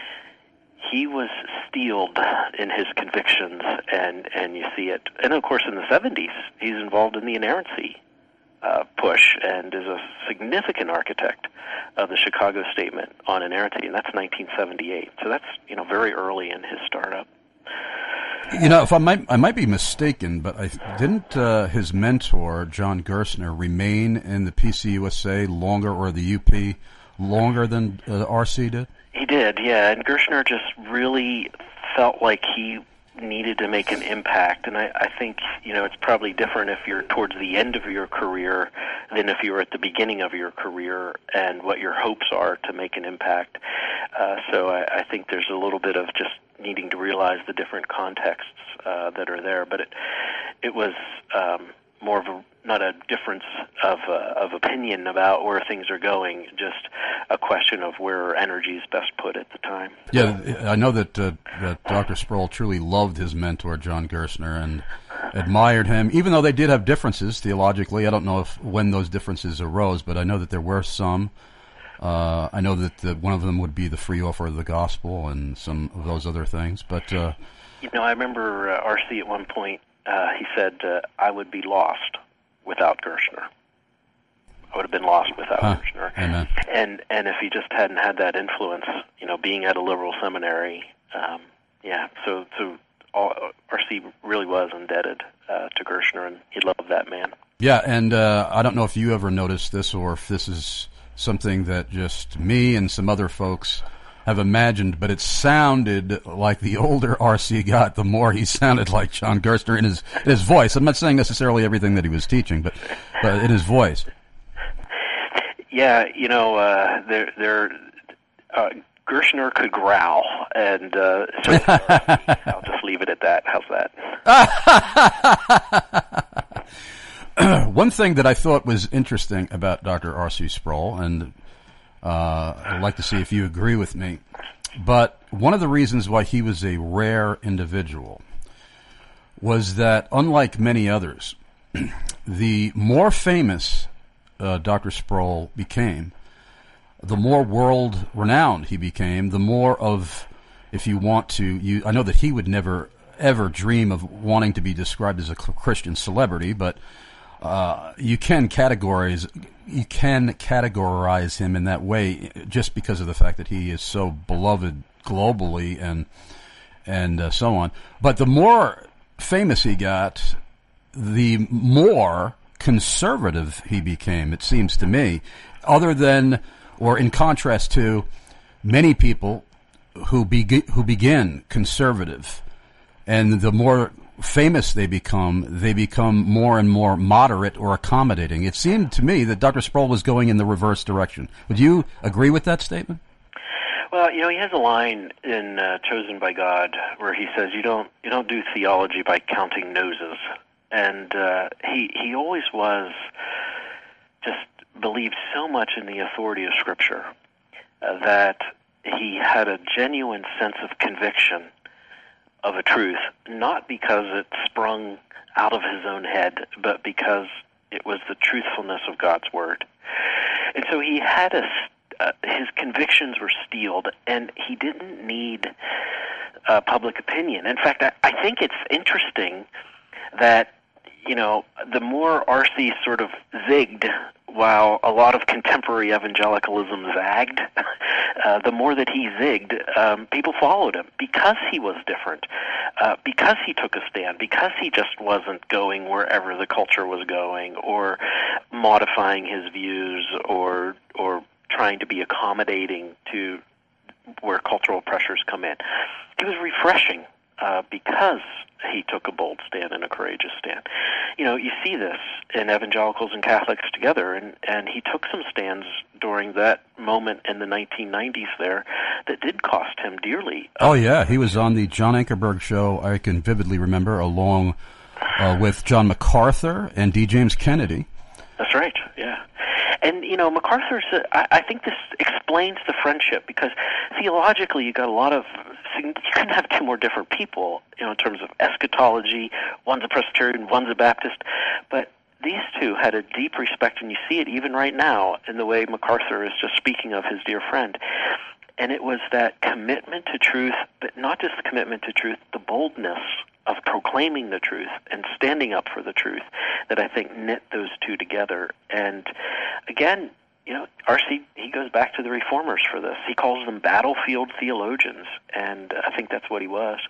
he was steeled in his convictions, and, and you see it. And, of course, in the seventies, he's involved in the inerrancy uh, push and is a significant architect of the Chicago Statement on Inerrancy, and that's nineteen seventy-eight. So that's, you know, very early in his startup. You know, if I might, I might be mistaken, but I didn't uh, his mentor John Gershner remain in the P C U S A longer, or the U P longer than uh, R C did? He did, yeah. And Gershner just really felt like he needed to make an impact. And I, I think, you know, it's probably different if you're towards the end of your career than if you were at the beginning of your career and what your hopes are to make an impact. Uh, so I, I think there's a little bit of just needing to realize the different contexts uh, that are there. But it, it was um, more of a, not a difference of uh, of opinion about where things are going, just a question of where energy is best put at the time. Yeah, I know that, uh, that Doctor Sproul truly loved his mentor, John Gershner, and admired him, even though they did have differences theologically. I don't know if when those differences arose, but I know that there were some. Uh, I know that the, one of them would be the free offer of the gospel and some of those other things. But uh, you know, I remember uh, R C at one point, uh, he said, uh, I would be lost without Gershner. I would have been lost without huh. Gershner. Amen. And and if he just hadn't had that influence, you know, being at a liberal seminary, um, yeah, so so all, R C really was indebted uh, to Gershner, and he loved that man. Yeah, and uh, I don't know if you ever noticed this, or if this is something that just me and some other folks have imagined, but it sounded like the older R C got, the more he sounded like John Gershner in his in his voice. I'm not saying necessarily everything that he was teaching, but but in his voice. Yeah, you know, uh, there there uh, Gershner could growl, and uh, so I'll just leave it at that. How's that? One thing that I thought was interesting about Doctor R C Sproul, and uh, I'd like to see if you agree with me, but one of the reasons why he was a rare individual was that, unlike many others, the more famous uh, Doctor Sproul became, the more world-renowned he became, the more of, if you want to, you, I know that he would never ever dream of wanting to be described as a Christian celebrity, but Uh, you can categorize you can categorize him in that way just because of the fact that he is so beloved globally and and uh, so on. But the more famous he got, the more conservative he became, it seems to me, other than, or in contrast to, many people who begin, who begin conservative, and the more famous they become, they become more and more moderate or accommodating. It seemed to me that Doctor Sproul was going in the reverse direction. Would you agree with that statement? Well, you know, he has a line in uh, Chosen by God where he says, "You don't, you don't do theology by counting noses," and uh, he he always was just believed so much in the authority of Scripture uh, that he had a genuine sense of conviction of a truth, not because it sprung out of his own head, but because it was the truthfulness of God's Word. And so he had a, uh, his convictions were steeled, and he didn't need uh, public opinion. In fact, I, I think it's interesting that, you know, the more R C sort of zigged while a lot of contemporary evangelicalism zagged, uh, the more that he zigged, um, people followed him because he was different, uh, because he took a stand, because he just wasn't going wherever the culture was going or modifying his views or or trying to be accommodating to where cultural pressures come in. He was refreshing uh, because he took a bold stand and a courageous stand. You know, you see this in evangelicals and Catholics together, and, and he took some stands during that moment in the nineteen nineties there that did cost him dearly. Oh, yeah. He was on the John Ankerberg show, I can vividly remember, along uh, with John MacArthur and D. James Kennedy. That's right, yeah. And, you know, MacArthur's, uh, I, I think this explains the friendship, because theologically you got a lot of, you couldn't have two more different people, you know, in terms of eschatology. One's a Presbyterian, one's a Baptist. But these two had a deep respect, and you see it even right now in the way MacArthur is just speaking of his dear friend. And it was that commitment to truth, but not just the commitment to truth, the boldness of proclaiming the truth and standing up for the truth that I think knit those two together. And again, you know, R C, he goes back to the Reformers for this. He calls them battlefield theologians, and I think that's what he was.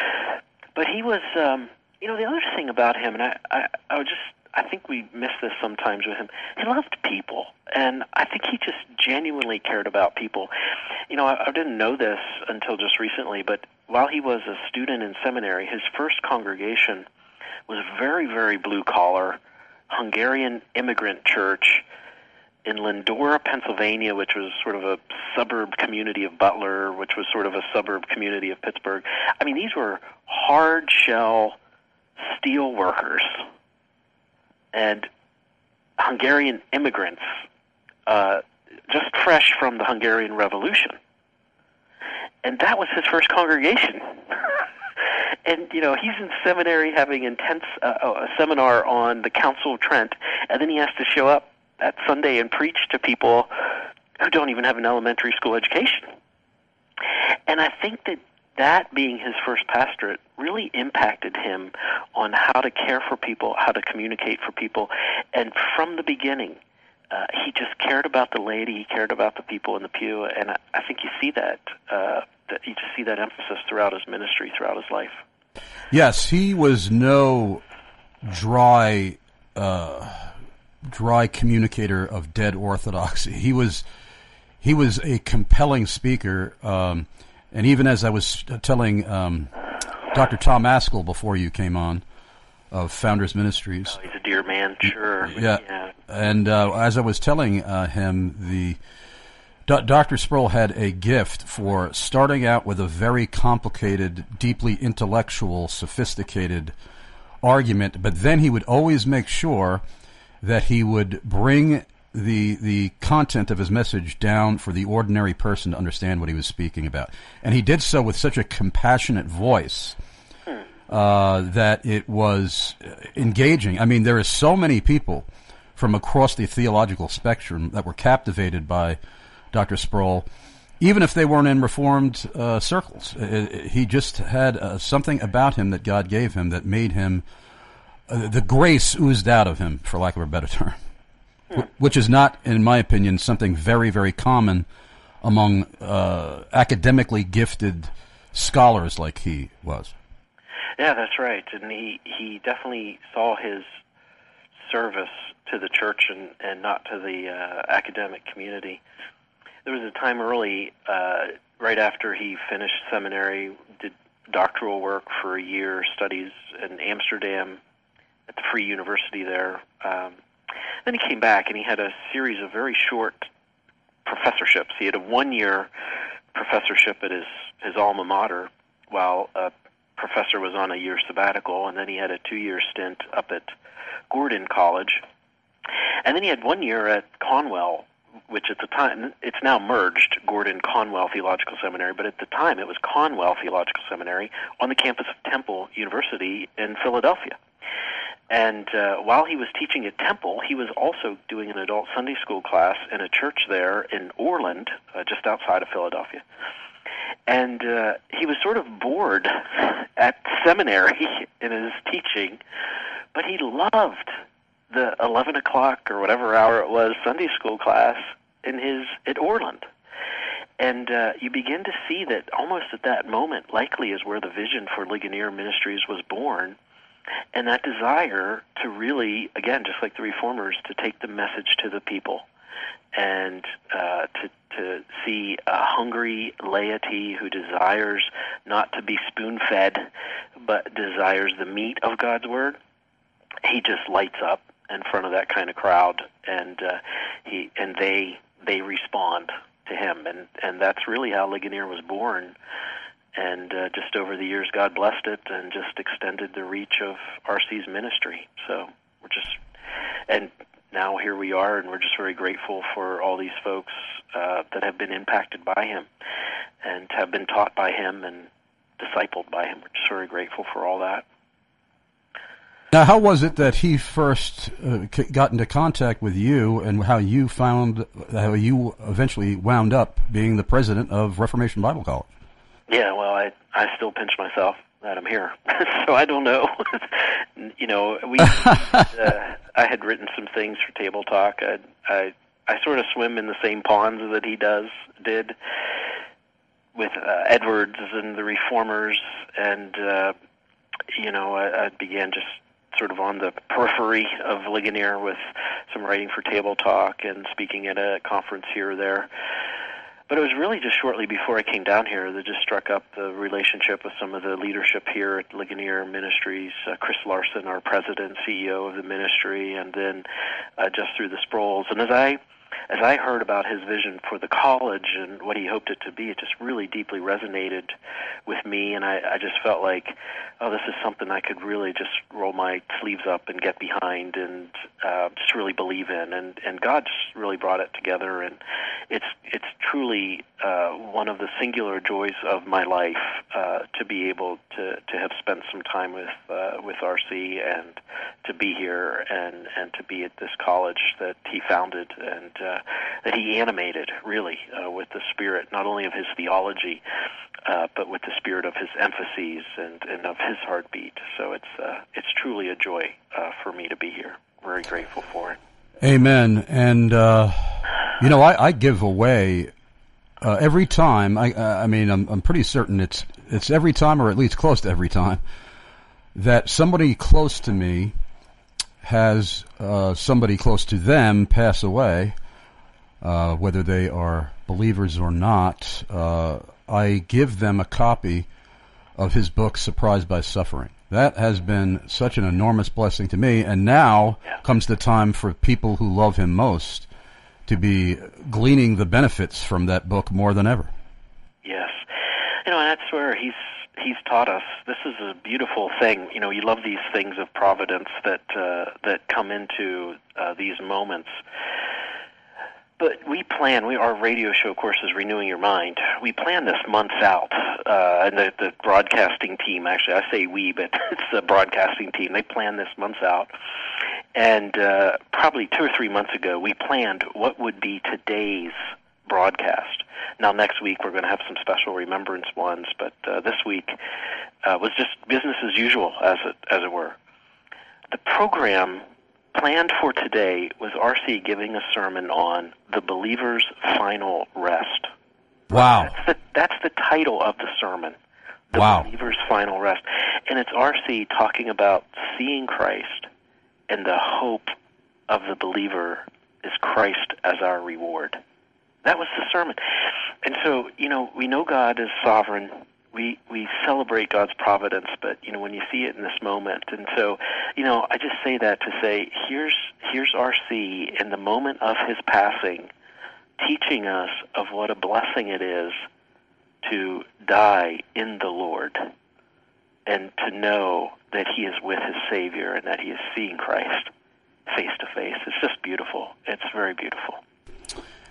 But he was, um, you know, the other thing about him, and I, I, I would just, I think we miss this sometimes with him, he loved people, and I think he just genuinely cared about people. You know, I, I didn't know this until just recently, but while he was a student in seminary, his first congregation was a very, very blue-collar Hungarian immigrant church in Lindora, Pennsylvania, which was sort of a suburb community of Butler, which was sort of a suburb community of Pittsburgh. I mean, these were hard-shell steel workers and Hungarian immigrants, uh, just fresh from the Hungarian Revolution. And that was his first congregation. And, you know, he's in seminary having intense uh, a seminar on the Council of Trent, and then he has to show up that Sunday and preach to people who don't even have an elementary school education. And I think that that being his first pastorate really impacted him on how to care for people, how to communicate for people. And from the beginning, uh, he just cared about the laity, he cared about the people in the pew, and I, I think you see that, uh, that, you just see that emphasis throughout his ministry, throughout his life. Yes, he was no dry, uh, dry communicator of dead orthodoxy. He was, he was a compelling speaker, um, and even as I was telling um, Doctor Tom Askell before you came on, of Founders Ministries. Oh, he's a dear man, sure. Yeah, yeah. And uh, as I was telling uh, him, the Do- Doctor Sproul had a gift for starting out with a very complicated, deeply intellectual, sophisticated argument, but then he would always make sure that he would bring the the content of his message down for the ordinary person to understand what he was speaking about. And he did so with such a compassionate voice uh, that it was engaging. I mean, there are so many people from across the theological spectrum that were captivated by Doctor Sproul, even if they weren't in Reformed uh, circles. It, it, he just had uh, something about him that God gave him that made him, uh, the grace oozed out of him, for lack of a better term. Which is not, in my opinion, something very, very common among uh, academically gifted scholars like he was. Yeah, that's right. And he, he definitely saw his service to the church and, and not to the uh, academic community. There was a time early, uh, right after he finished seminary, did doctoral work for a year, studies in Amsterdam at the Free University there. Um, Then he came back, and he had a series of very short professorships. He had a one-year professorship at his, his alma mater while a professor was on a year sabbatical, and then he had a two-year stint up at Gordon College. And then he had one year at Conwell which at the time, it's now merged, Gordon Conwell Theological Seminary, but at the time it was Conwell Theological Seminary on the campus of Temple University in Philadelphia. And uh, while he was teaching at Temple, he was also doing an adult Sunday school class in a church there in Orland, uh, just outside of Philadelphia. And uh, he was sort of bored at seminary in his teaching, but he loved the eleven o'clock or whatever hour it was Sunday school class in his at Orland. And uh, you begin to see that almost at that moment likely is where the vision for Ligonier Ministries was born, and that desire to really, again, just like the Reformers, to take the message to the people and uh, to to see a hungry laity who desires not to be spoon-fed but desires the meat of God's Word. He just lights up in front of that kind of crowd, and uh, he and they they respond to him, and and that's really how Ligonier was born. And uh, just over the years, God blessed it and just extended the reach of R C's ministry. So we're just, and now here we are, and we're just very grateful for all these folks uh, that have been impacted by him and have been taught by him and discipled by him. We're just very grateful for all that. Now, how was it that he first uh, c- got into contact with you, and how you found, how you eventually wound up being the president of Reformation Bible College? Yeah, well, I I still pinch myself that I'm here, so I don't know. you know, we uh, I had written some things for Table Talk. I I I sort of swim in the same ponds that he does did with uh, Edwards and the Reformers, and uh, you know, I, I began just sort of on the periphery of Ligonier with some writing for Table Talk and speaking at a conference here or there. But it was really just shortly before I came down here that just struck up the relationship with some of the leadership here at Ligonier Ministries, uh, Chris Larson, our president, C E O of the ministry, and then uh, just through the Sproles. And as I as I heard about his vision for the college and what he hoped it to be, it just really deeply resonated with me, and I, I just felt like, oh, this is something I could really just roll my sleeves up and get behind and uh, just really believe in. And, and God just really brought it together, and it's it's truly uh, one of the singular joys of my life uh, to be able to, to have spent some time with uh, with R C and to be here and, and to be at this college that he founded and uh, that he animated, really, uh, with the spirit, not only of his theology, uh, but with the spirit of his emphases and, and of his heartbeat. So it's uh, it's truly a joy uh, for me to be here. Very grateful for it. Amen. And, uh, you know, I, I give away uh, every time, I, uh, I mean, I'm, I'm pretty certain it's it's every time, or at least close to every time, that somebody close to me has uh, somebody close to them pass away, uh, whether they are believers or not. Uh, I give them a copy of his book, Surprised by Suffering. That has been such an enormous blessing to me, and now yeah. comes the time for people who love him most to be gleaning the benefits from that book more than ever. Yes. You know, and that's where he's he's taught us. This is a beautiful thing. You know, you love these things of providence that uh, that come into uh, these moments. But we plan, we, our radio show, of course, is Renewing Your Mind. We plan this months out, uh, and the, the broadcasting team, actually, I say we, but it's the broadcasting team. They plan this months out. And uh, probably two or three months ago, we planned what would be today's broadcast. Now, next week, we're going to have some special remembrance ones, but uh, this week uh, was just business as usual, as it, as it were. The program planned for today was R C giving a sermon on the believer's final rest. Wow. That's the, that's the title of the sermon, the wow. believer's final rest. And it's R C talking about seeing Christ, and the hope of the believer is Christ as our reward. That was the sermon. And so, you know, we know God is sovereign. We we celebrate God's providence, but, you know, when you see it in this moment. And so, you know, I just say that to say, here's here's R C in the moment of his passing, teaching us of what a blessing it is to die in the Lord and to know that he is with his Savior and that he is seeing Christ face to face. It's just beautiful. It's very beautiful.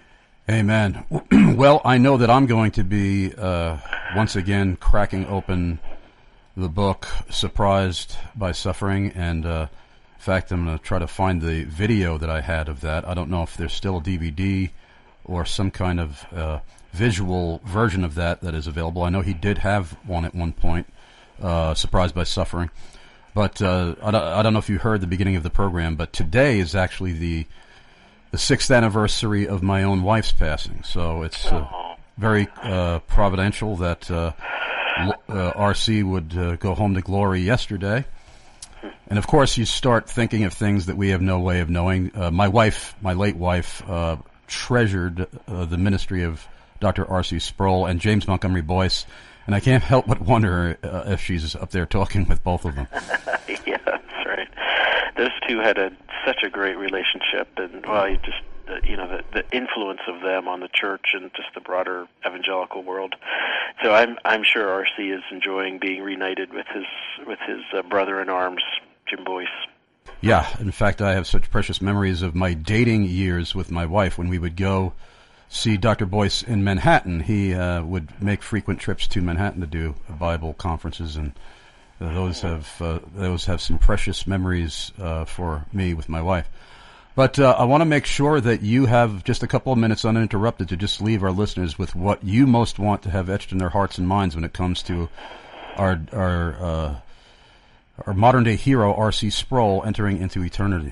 Amen. Well, I know that I'm going to be uh, once again cracking open the book, Surprised by Suffering, and uh, in fact, I'm going to try to find the video that I had of that. I don't know if there's still a D V D or some kind of uh, visual version of that that is available. I know he did have one at one point, uh, Surprised by Suffering. But uh, I, don't, I don't know if you heard the beginning of the program, but today is actually the the sixth anniversary of my own wife's passing. So it's uh, very uh, providential that uh, uh, R C would uh, go home to glory yesterday. And, of course, you start thinking of things that we have no way of knowing. Uh, my wife, my late wife, uh, treasured uh, the ministry of Doctor R C Sproul and James Montgomery Boyce, and I can't help but wonder uh, if she's up there talking with both of them. Yeah, that's right. Those two had a, such a great relationship, and well, you just uh, you know the, the influence of them on the church and just the broader evangelical world. So I'm I'm sure R C is enjoying being reunited with his with his uh, brother in arms, Jim Boyce. Yeah, in fact, I have such precious memories of my dating years with my wife when we would go see Doctor Boyce in Manhattan. He uh, would make frequent trips to Manhattan to do Bible conferences, and uh, those have uh, those have some precious memories uh, for me with my wife. But uh, I want to make sure that you have just a couple of minutes uninterrupted to just leave our listeners with what you most want to have etched in their hearts and minds when it comes to our our uh, our modern day hero R C Sproul entering into eternity.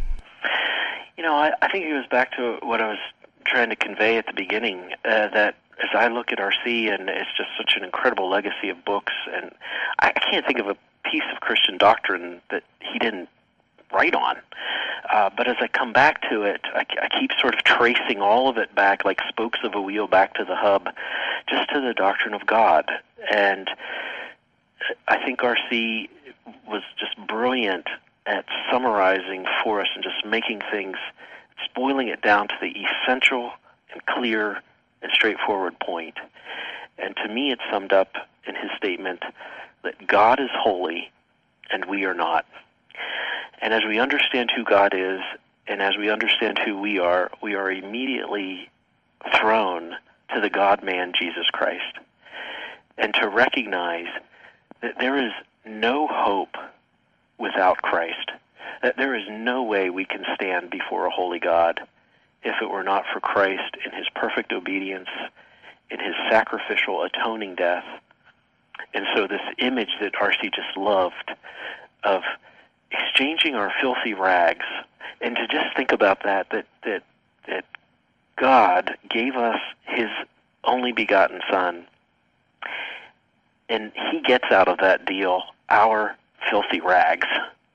You know, I, I think it goes back to what I was trying to convey at the beginning, uh, that as I look at R C, and it's just such an incredible legacy of books, and I, I can't think of a piece of Christian doctrine that he didn't write on. Uh, but as I come back to it, I, I keep sort of tracing all of it back, like spokes of a wheel, back to the hub, just to the doctrine of God. And I think R C was just brilliant at summarizing for us and just making things, boiling it down to the essential and clear and straightforward point. And to me, it's summed up in his statement that God is holy and we are not. And as we understand who God is, and as we understand who we are, we are immediately thrown to the God-man, Jesus Christ. And to recognize that there is no hope without Christ, that there is no way we can stand before a holy God if it were not for Christ in his perfect obedience, in his sacrificial atoning death. And so this image that R C just loved of exchanging our filthy rags, and to just think about that, that that that God gave us his only begotten Son, and he gets out of that deal our filthy rags.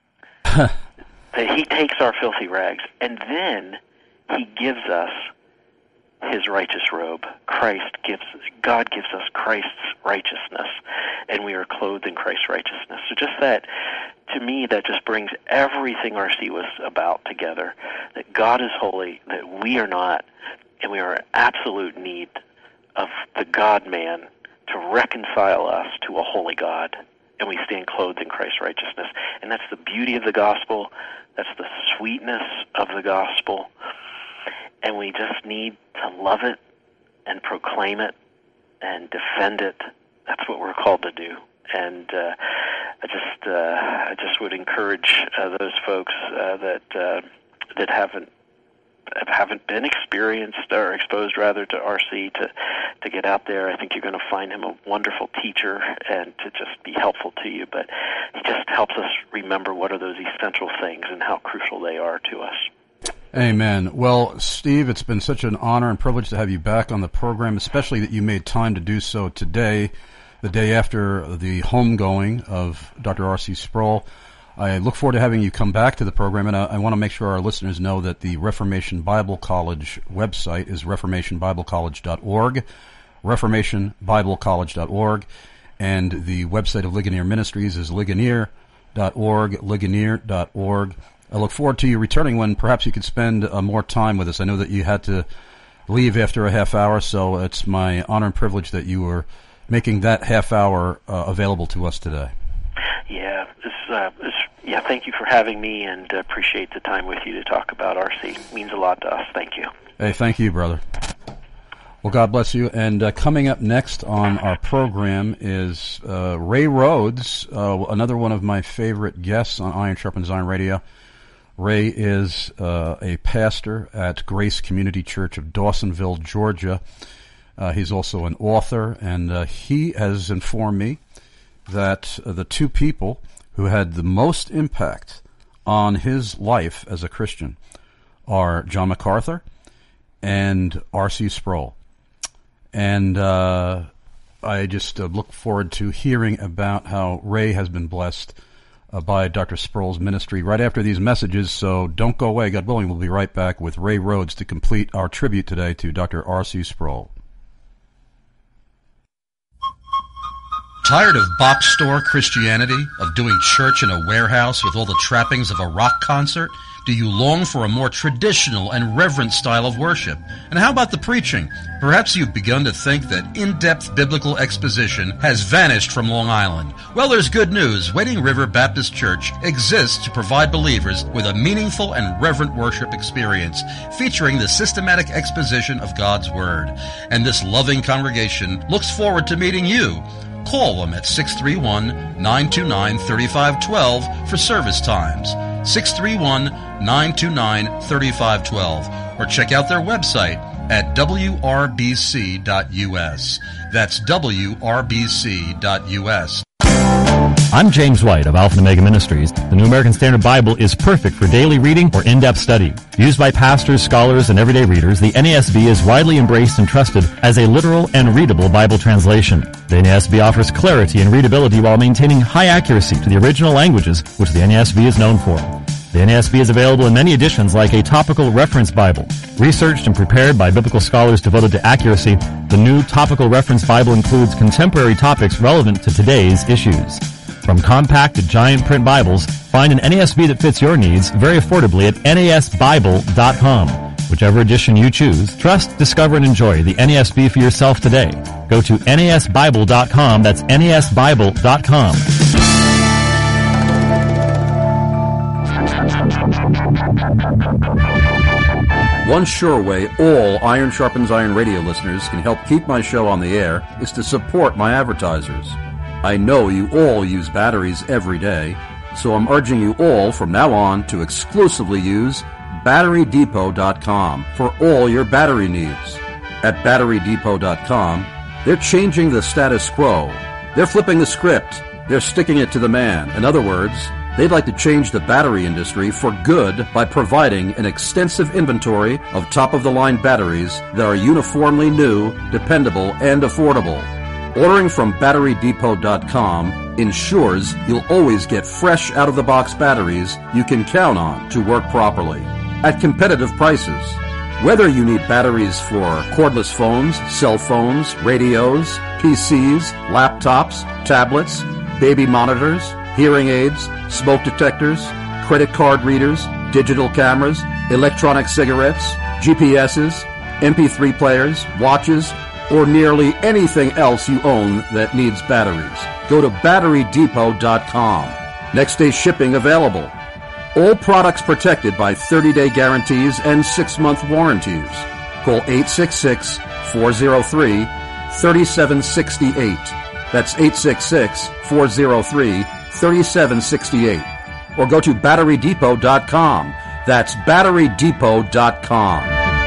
That he takes our filthy rags, and then he gives us his righteous robe. Christ gives, God gives us Christ's righteousness, and we are clothed in Christ's righteousness. So just that, to me, that just brings everything R C was about together, that God is holy, that we are not, and we are in absolute need of the God-man to reconcile us to a holy God, and we stand clothed in Christ's righteousness. And that's the beauty of the gospel. That's the sweetness of the gospel. And we just need to love it and proclaim it and defend it. That's what we're called to do. And uh, I just uh, I just would encourage uh, those folks uh, that uh, that haven't haven't been experienced or exposed rather to R C to to get out there. I think you're going to find him a wonderful teacher and to just be helpful to you. But he just helps us remember what are those essential things and how crucial they are to us. Amen. Well, Steve, it's been such an honor and privilege to have you back on the program, especially that you made time to do so today, the day after the homegoing of Doctor R C Sproul. I look forward to having you come back to the program, and I, I want to make sure our listeners know that the Reformation Bible College website is reformation bible college dot org, reformation bible college dot org, and the website of Ligonier Ministries is ligonier dot org, ligonier dot org. I look forward to you returning when perhaps you could spend uh, more time with us. I know that you had to leave after a half hour, so it's my honor and privilege that you were making that half hour uh, available to us today. Yeah, this, uh, this, yeah. Thank you for having me, and uh, appreciate the time with you to talk about R C. It means a lot to us. Thank you. Hey, thank you, brother. Well, God bless you. And uh, coming up next on our program is uh, Ray Rhodes, uh, another one of my favorite guests on Iron Sharpens Iron Radio. Ray is uh, a pastor at Grace Community Church of Dawsonville, Georgia. Uh, he's also an author, and uh, he has informed me that uh, the two people who had the most impact on his life as a Christian are John MacArthur and R C Sproul. And uh, I just uh, look forward to hearing about how Ray has been blessed uh, by Doctor Sproul's ministry right after these messages. So don't go away. God willing, we'll be right back with Ray Rhodes to complete our tribute today to Doctor R C Sproul. Tired of box store Christianity, of doing church in a warehouse with all the trappings of a rock concert? Do you long for a more traditional and reverent style of worship? And how about the preaching? Perhaps you've begun to think that in-depth biblical exposition has vanished from Long Island. Well, there's good news. Wading River Baptist Church exists to provide believers with a meaningful and reverent worship experience featuring the systematic exposition of God's Word. And this loving congregation looks forward to meeting you. Call them at six three one, nine two nine, three five one two for service times. six three one, nine two nine, three five one two, or check out their website at w r b c dot u s. That's w r b c dot u s. I'm James White of Alpha and Omega Ministries. The New American Standard Bible is perfect for daily reading or in-depth study. Used by pastors, scholars, and everyday readers, the N A S B is widely embraced and trusted as a literal and readable Bible translation. The N A S B offers clarity and readability while maintaining high accuracy to the original languages, which the N A S B is known for. The N A S B is available in many editions like a topical reference Bible. Researched and prepared by biblical scholars devoted to accuracy, the new topical reference Bible includes contemporary topics relevant to today's issues. From compact to giant print Bibles, find an N A S B that fits your needs very affordably at N A S Bible dot com. Whichever edition you choose, trust, discover, and enjoy the N A S B for yourself today. Go to N A S Bible dot com. That's N A S Bible dot com. One sure way all Iron Sharpens Iron radio listeners can help keep my show on the air is to support my advertisers. I know you all use batteries every day, so I'm urging you all from now on to exclusively use Battery Depot dot com for all your battery needs. At Battery Depot dot com, they're changing the status quo. They're flipping the script. They're sticking it to the man. In other words, they'd like to change the battery industry for good by providing an extensive inventory of top-of-the-line batteries that are uniformly new, dependable, and affordable. Ordering from Battery Depot dot com ensures you'll always get fresh out-of-the-box batteries you can count on to work properly at competitive prices. Whether you need batteries for cordless phones, cell phones, radios, P Cs, laptops, tablets, baby monitors, hearing aids, smoke detectors, credit card readers, digital cameras, electronic cigarettes, G P S's, M P three players, watches, or nearly anything else you own that needs batteries, go to Battery Depot dot com. Next day shipping available. All products protected by thirty-day guarantees and six-month warranties. Call eight six six, four oh three, three seven six eight. That's eight six six, four oh three, three seven six eight. Or go to Battery Depot dot com. That's Battery Depot dot com.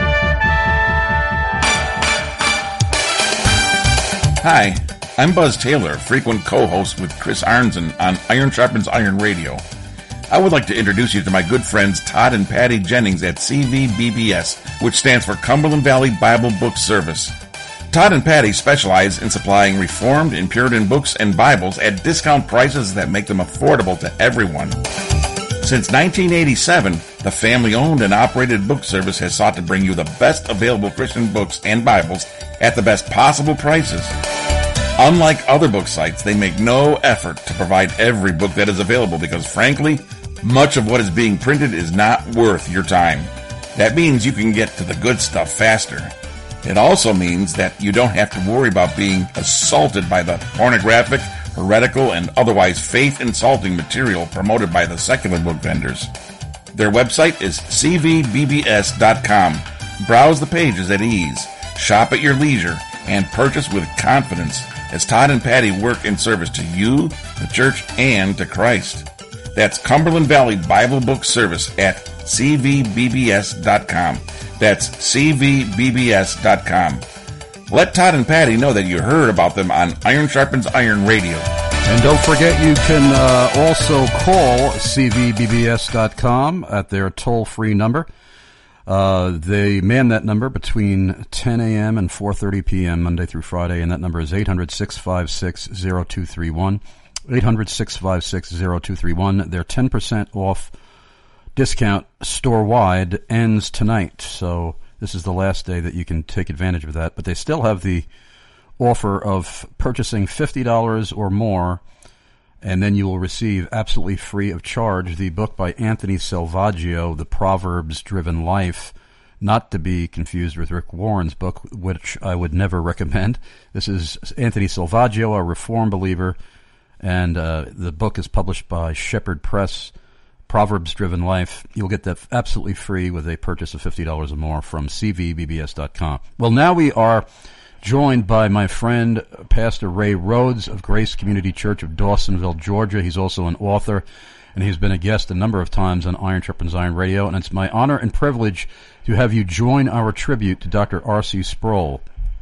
Hi, I'm Buzz Taylor, frequent co-host with Chris Arnzen on Iron Sharpens Iron Radio. I would like to introduce you to my good friends Todd and Patty Jennings at C V B B S, which stands for Cumberland Valley Bible Book Service. Todd and Patty specialize in supplying Reformed and Puritan books and Bibles at discount prices that make them affordable to everyone. Since nineteen eighty-seven, the family-owned and operated book service has sought to bring you the best available Christian books and Bibles at the best possible prices. Unlike other book sites, they make no effort to provide every book that is available because, frankly, much of what is being printed is not worth your time. That means you can get to the good stuff faster. It also means that you don't have to worry about being assaulted by the pornographic, heretical, and otherwise faith-insulting material promoted by the secular book vendors. Their website is C V B B S dot com. Browse the pages at ease. Shop at your leisure and purchase with confidence as Todd and Patty work in service to you, the church, and to Christ. That's Cumberland Valley Bible Book Service at c v b b s dot com. That's c v b b s dot com. Let Todd and Patty know that you heard about them on Iron Sharpens Iron Radio. And don't forget, you can uh, also call c v b b s dot com at their toll-free number. Uh, they man that number between ten a.m. and four thirty p.m. Monday through Friday, and that number is eight hundred, six five six, zero two three one. eight hundred, six five six, zero two three one. Their ten percent off discount store-wide ends tonight, so this is the last day that you can take advantage of that. But they still have the offer of purchasing fifty dollars or more, and then you will receive absolutely free of charge the book by Anthony Salvaggio, The Proverbs-Driven Life, not to be confused with Rick Warren's book, which I would never recommend. This is Anthony Salvaggio, a Reformed believer, and uh, the book is published by Shepherd Press, Proverbs-Driven Life. You'll get that absolutely free with a purchase of fifty dollars or more from c v b b s dot com. Well, now we are joined by my friend, Pastor Ray Rhodes of Grace Community Church of Dawsonville, Georgia. He's also an author, and he's been a guest a number of times on Iron Sharpens Iron Radio, and it's my honor and privilege to have you join our tribute to Doctor R C Sproul.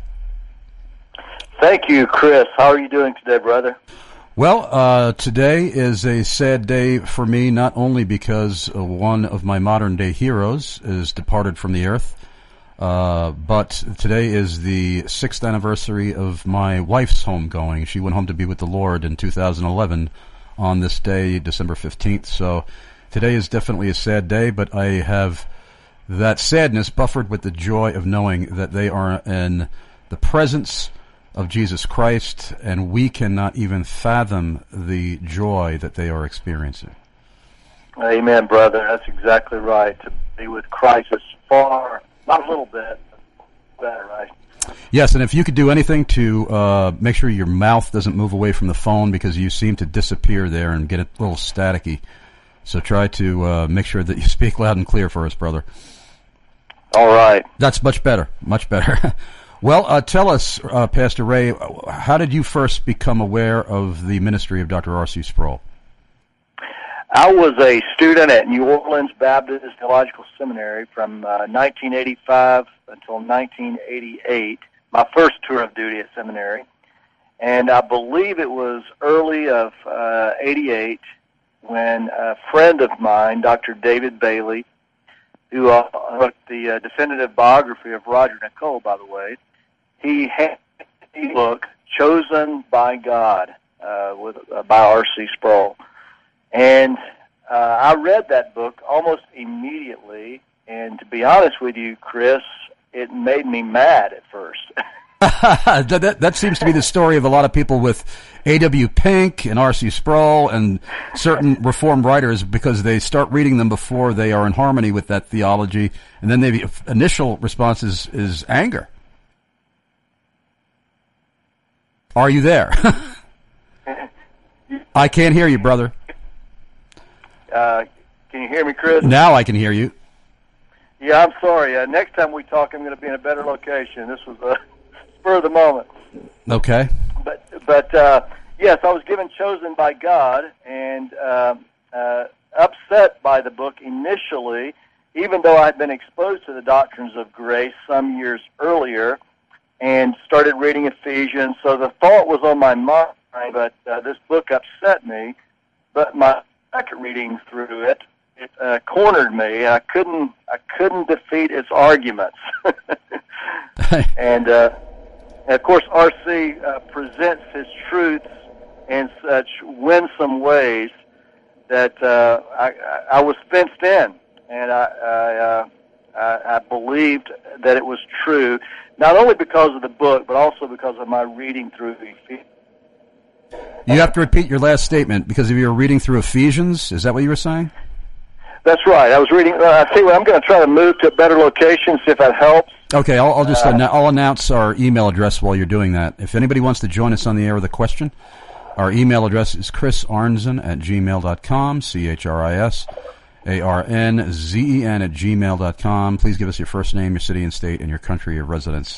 Thank you, Chris. How are you doing today, brother? Well, uh, today is a sad day for me, not only because uh, one of my modern-day heroes is departed from the earth, Uh, but today is the sixth anniversary of my wife's homegoing. She went home to be with the Lord in two thousand eleven on this day, December fifteenth. So today is definitely a sad day, but I have that sadness buffered with the joy of knowing that they are in the presence of Jesus Christ, and we cannot even fathom the joy that they are experiencing. Amen, brother. That's exactly right. To be with Christ is far... Not a little bit, better, right? Yes, and if you could do anything to uh, make sure your mouth doesn't move away from the phone, because you seem to disappear there and get a little staticky. So try to uh, make sure that you speak loud and clear for us, brother. All right. That's much better, much better. Well, uh, tell us, uh, Pastor Ray, how did you first become aware of the ministry of Doctor R C Sproul? I was a student at New Orleans Baptist Theological Seminary from uh, nineteen eighty-five until nineteen eighty-eight, my first tour of duty at seminary. And I believe it was early of uh, eighty-eight when a friend of mine, Doctor David Bailey, who uh, wrote the uh, definitive biography of Roger Nicole, by the way, he had a book, Chosen by God, uh, with uh, by R C Sproul. And uh, I read that book almost immediately, and to be honest with you, Chris, it made me mad at first. that, that, that seems to be the story of a lot of people with A W Pink and R C Sproul and certain Reformed writers, because they start reading them before they are in harmony with that theology, and then the initial response is, is anger. Are you there? I can't hear you, brother. Uh, can you hear me, Chris? Now I can hear you. Yeah, I'm sorry. Uh, next time we talk, I'm going to be in a better location. This was a spur of the moment. Okay. But, but uh, yes, I was given Chosen by God, and uh, uh, upset by the book initially, even though I had been exposed to the doctrines of grace some years earlier, and started reading Ephesians. So the thought was on my mind, but uh, this book upset me. But my second reading through it, it uh, cornered me. I couldn't, I couldn't defeat its arguments. and, uh, and of course, R C uh, presents his truths in such winsome ways that uh, I, I was fenced in, and I, I, uh, I, I believed that it was true, not only because of the book, but also because of my reading through Ephesians. You have to repeat your last statement because if you were reading through Ephesians. Is that what you were saying? That's right. I was reading. Uh, I see. I'm going to try to move to a better location, see if that helps. Okay, I'll, I'll just uh, annou- I'll announce our email address while you're doing that. If anybody wants to join us on the air with a question, our email address is chris arnzen at gmail dot com. C H R I S A R N Z E N at gmail dot com. Please give us your first name, your city and state, and your country of residence.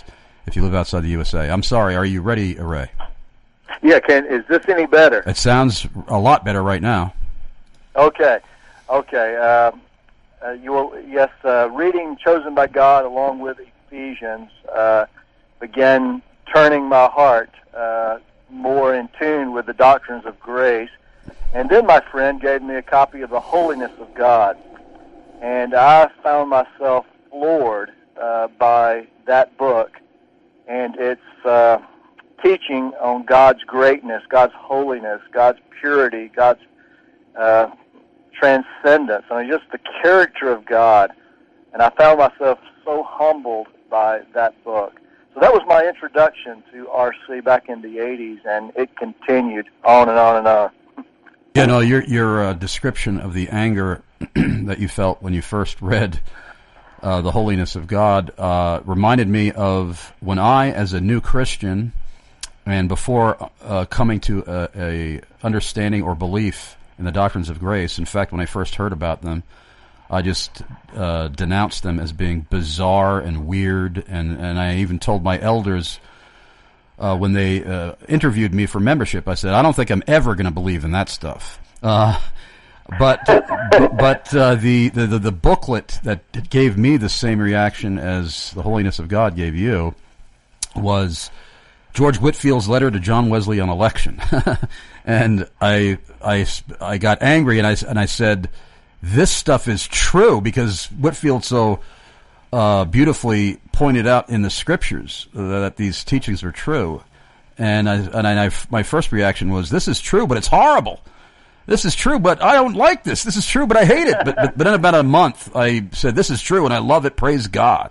if you live outside the U S A. I'm sorry, are you ready, Ray? Yeah, can is this any better? It sounds a lot better right now. Okay, okay. Uh, uh, you will, yes, uh, reading Chosen by God along with Ephesians uh, began turning my heart uh, more in tune with the doctrines of grace. And then my friend gave me a copy of The Holiness of God. And I found myself floored uh, by that book and its uh, teaching on God's greatness, God's holiness, God's purity, God's uh, transcendence. I mean, just the character of God. And I found myself so humbled by that book. So that was my introduction to R C back in the eighties, and it continued on and on and on. Yeah, no, your your uh, description of the anger that you felt when you first read uh, The Holiness of God uh, reminded me of when I, as a new Christian, and before uh, coming to a, a understanding or belief in the doctrines of grace, in fact, when I first heard about them, I just uh, denounced them as being bizarre and weird, and, and I even told my elders uh, when they uh, interviewed me for membership, I said, I don't think I'm ever going to believe in that stuff. Uh, but but uh, the, the, the booklet that gave me the same reaction as The Holiness of God gave you was George Whitefield's letter to John Wesley on election. And I, I, I got angry, and I, and I said, this stuff is true, because Whitefield so uh, beautifully pointed out in the scriptures that these teachings are true. And I, and I, my first reaction was, this is true, but it's horrible. This is true, but I don't like this. This is true, but I hate it. But, but, but in about a month, I said, this is true, and I love it. Praise God.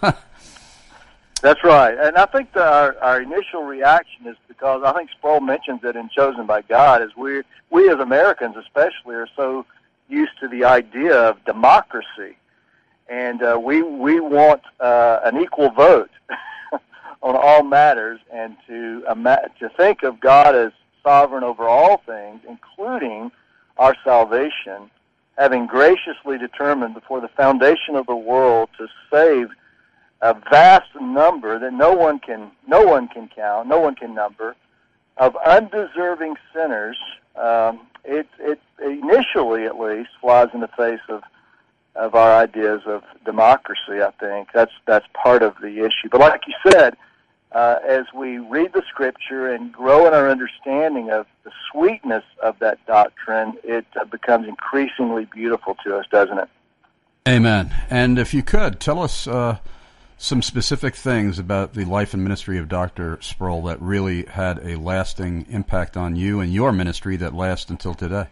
That's right. And I think that our, our initial reaction is because I think Sproul mentions it in Chosen by God, is we, we as Americans especially are so used to the idea of democracy, and uh, we we want uh, an equal vote on all matters, and to ima- to think of God as sovereign over all things, including our salvation, having graciously determined before the foundation of the world to save a vast number that no one can no one can count, no one can number, of undeserving sinners. Um, It, it initially, at least, flies in the face of of our ideas of democracy. I think that's that's part of the issue. But like you said, uh, as we read the Scripture and grow in our understanding of the sweetness of that doctrine, it uh, becomes increasingly beautiful to us, doesn't it? Amen. And if you could, tell us uh, some specific things about the life and ministry of Doctor Sproul that really had a lasting impact on you and your ministry that lasts until today.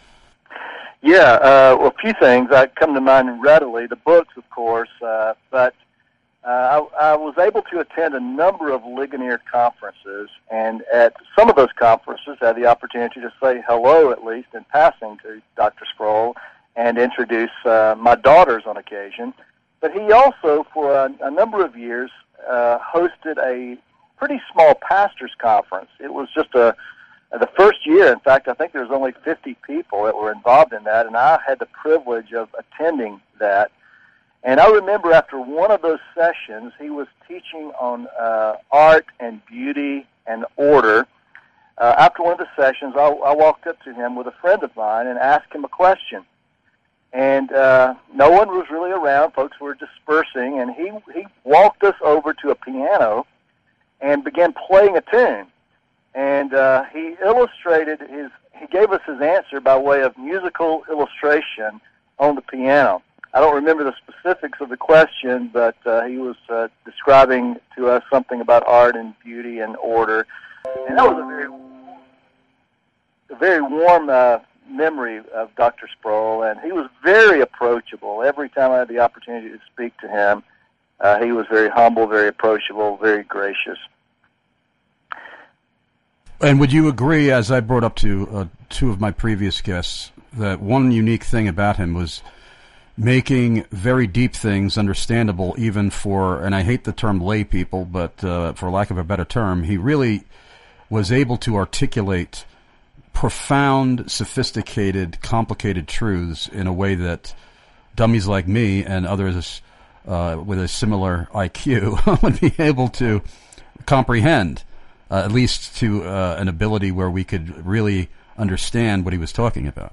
Yeah, uh, well, a few things that come to mind readily. The books, of course, uh, but uh, I, I was able to attend a number of Ligonier conferences, and at some of those conferences I had the opportunity to say hello, at least in passing, to Doctor Sproul and introduce uh, my daughters on occasion. But he also, for a, a number of years, uh, hosted a pretty small pastors' conference. It was just a the first year. In fact, I think there was only fifty people that were involved in that, and I had the privilege of attending that. And I remember after one of those sessions, he was teaching on uh, art and beauty and order. Uh, after one of the sessions, I, I walked up to him with a friend of mine and asked him a question. And uh, no one was really around. Folks were dispersing, and he, he walked us over to a piano and began playing a tune. And uh, he illustrated his, he gave us his answer by way of musical illustration on the piano. I don't remember the specifics of the question, but uh, he was uh, describing to us something about art and beauty and order. And that was a very, a very warm uh, memory of Doctor Sproul, and he was very approachable. Every time I had the opportunity to speak to him, uh, he was very humble, very approachable, very gracious. And would you agree, as I brought up to uh, two of my previous guests, that one unique thing about him was making very deep things understandable even for, and I hate the term lay people, but uh, for lack of a better term, he really was able to articulate profound, sophisticated, complicated truths in a way that dummies like me and others uh, with a similar I Q would be able to comprehend, uh, at least to uh, an ability where we could really understand what he was talking about.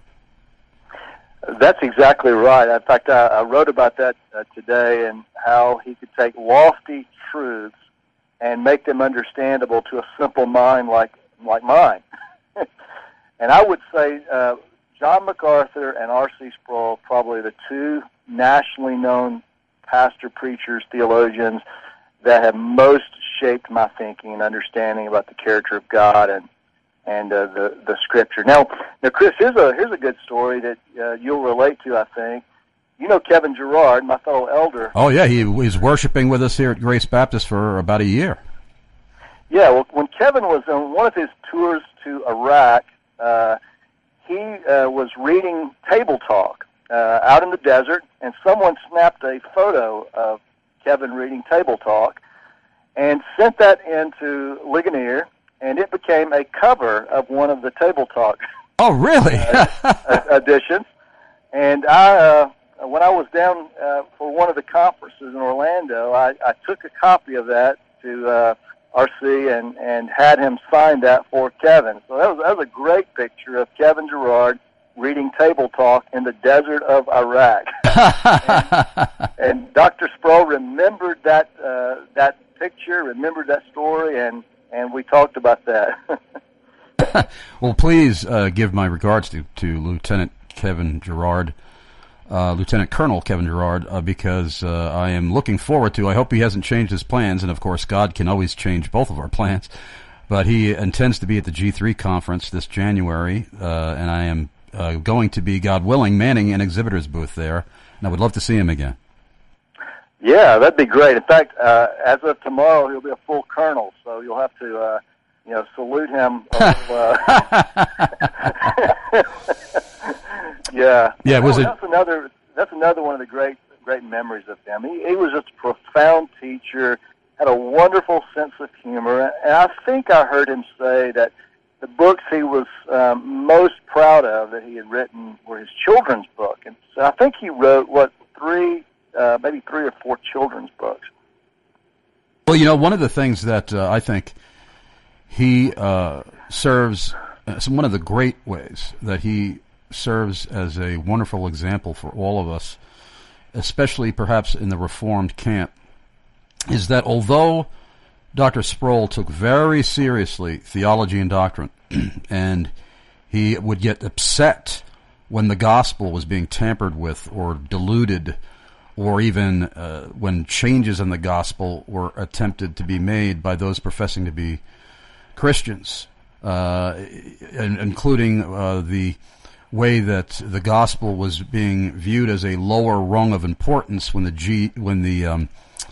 That's exactly right. In fact, I, I wrote about that uh, today, and how he could take lofty truths and make them understandable to a simple mind like like mine. And I would say uh, John MacArthur and R C Sproul, probably the two nationally known pastor, preachers, theologians that have most shaped my thinking and understanding about the character of God and and uh, the the Scripture. Now, now, Chris, here's a here's a good story that uh, you'll relate to, I think. You know Kevin Gerard, my fellow elder. Oh yeah, he was worshiping with us here at Grace Baptist for about a year. Yeah, well, when Kevin was on one of his tours to Iraq, uh, he uh, was reading Table Talk uh, out in the desert, and someone snapped a photo of Kevin reading Table Talk and sent that into Ligonier, and it became a cover of one of the Table Talk. Oh, really? uh, editions. And I, uh, when I was down uh, for one of the conferences in Orlando, I, I took a copy of that to uh, R C and, and had him sign that for Kevin. So that was, that was a great picture of Kevin Gerard reading Table Talk in the desert of Iraq. and, and Doctor Sproul remembered that uh, that picture, remembered that story, and, and we talked about that. Well, please uh, give my regards to, to Lieutenant Kevin Gerard, uh, Lieutenant Colonel Kevin Gerard, uh, because uh, I am looking forward to, I hope he hasn't changed his plans, and of course God can always change both of our plans, but he intends to be at the G three conference this January, uh, and I am uh, going to be, God willing, manning an exhibitor's booth there, and I would love to see him again. Yeah, that'd be great. In fact, uh, as of tomorrow, he'll be a full colonel, so you'll have to, uh, you know, salute him. A little, uh... yeah, yeah. Was oh, it? That's another. That's another one of the great, great memories of him. He, he was just a profound teacher. Had a wonderful sense of humor, and I think I heard him say that the books he was um, most proud of that he had written were his children's book, and so I think he wrote what three. Uh, maybe three or four children's books. Well, you know, one of the things that uh, I think he uh, serves, uh, one of the great ways that he serves as a wonderful example for all of us, especially perhaps in the Reformed camp, is that although Doctor Sproul took very seriously theology and doctrine, and he would get upset when the gospel was being tampered with or diluted, or even uh, when changes in the gospel were attempted to be made by those professing to be Christians, uh, including uh, the way that the gospel was being viewed as a lower rung of importance when the G, when the um,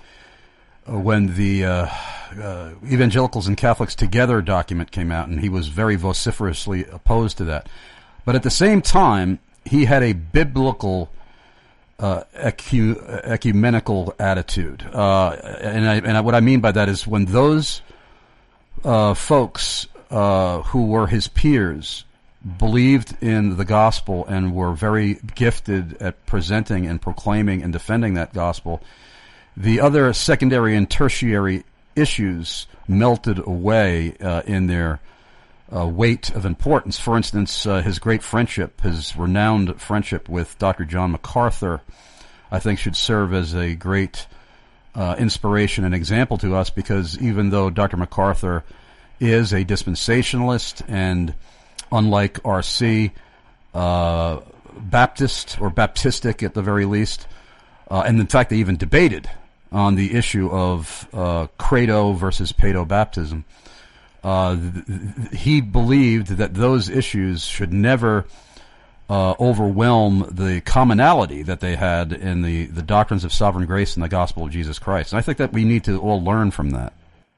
when the uh, uh, Evangelicals and Catholics Together document came out, and he was very vociferously opposed to that. But at the same time, he had a biblical Uh, ecu- ecumenical attitude, uh, and, I, and I, what I mean by that is when those uh, folks uh, who were his peers believed in the gospel and were very gifted at presenting and proclaiming and defending that gospel, the other secondary and tertiary issues melted away uh, in their uh, weight of importance. For instance, uh, his great friendship, his renowned friendship with Doctor John MacArthur, I think should serve as a great uh, inspiration and example to us, because even though Doctor MacArthur is a dispensationalist and, unlike R C, uh, Baptist or Baptistic at the very least, uh, and in fact they even debated on the issue of uh, credo versus paedo baptism. Uh, th- th- he believed that those issues should never uh, overwhelm the commonality that they had in the, the doctrines of sovereign grace and the gospel of Jesus Christ. And I think that we need to all learn from that.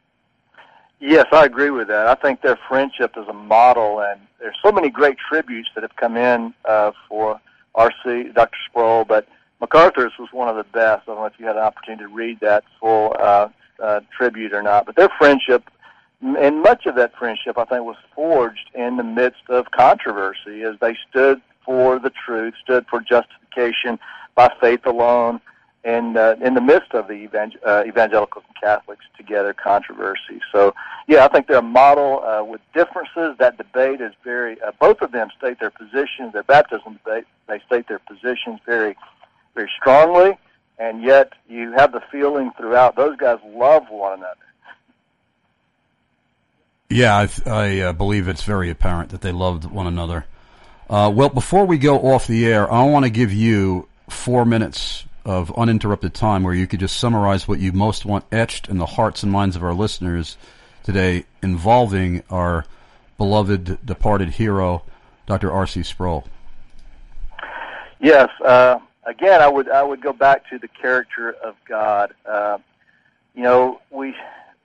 Yes, I agree with that. I think their friendship is a model, and there's so many great tributes that have come in uh, for R C, Doctor Sproul, but MacArthur's was one of the best. I don't know if you had an opportunity to read that full uh, uh, tribute or not, but their friendship, and much of that friendship, I think, was forged in the midst of controversy as they stood for the truth, stood for justification by faith alone, in uh, in the midst of the evangel- uh, evangelicals and Catholics together controversy. So, yeah, I think they're a model uh, with differences. That debate is very. Uh, both of them state their positions. Their baptism debate, they state their positions very, very strongly, and yet you have the feeling throughout those guys love one another. Yeah, I, th- I uh, believe it's very apparent that they loved one another. Uh, well, before we go off the air, I want to give you four minutes of uninterrupted time where you could just summarize what you most want etched in the hearts and minds of our listeners today involving our beloved departed hero, Doctor R C Sproul. Yes. Uh, again, I would I would go back to the character of God. Uh, you know, we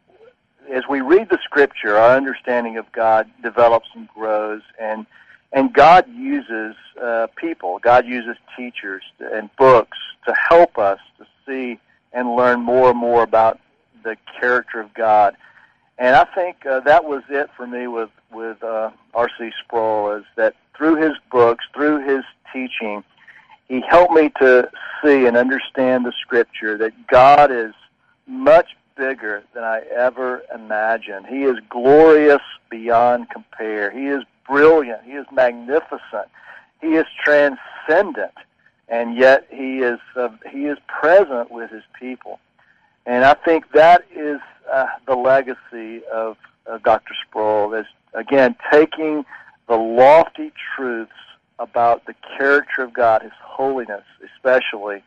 as we read the Scripture, our understanding of God develops and grows, and and God uses uh, people. God uses teachers and books to help us to see and learn more and more about the character of God. And I think uh, that was it for me with with uh, R C Sproul, is that through his books, through his teaching, he helped me to see and understand the Scripture, that God is much bigger than I ever imagined. He is glorious beyond compare. He is brilliant. He is magnificent. He is transcendent, and yet he is uh, he is present with his people. And I think that is uh, the legacy of uh, Doctor Sproul, is, again, taking the lofty truths about the character of God, his holiness especially,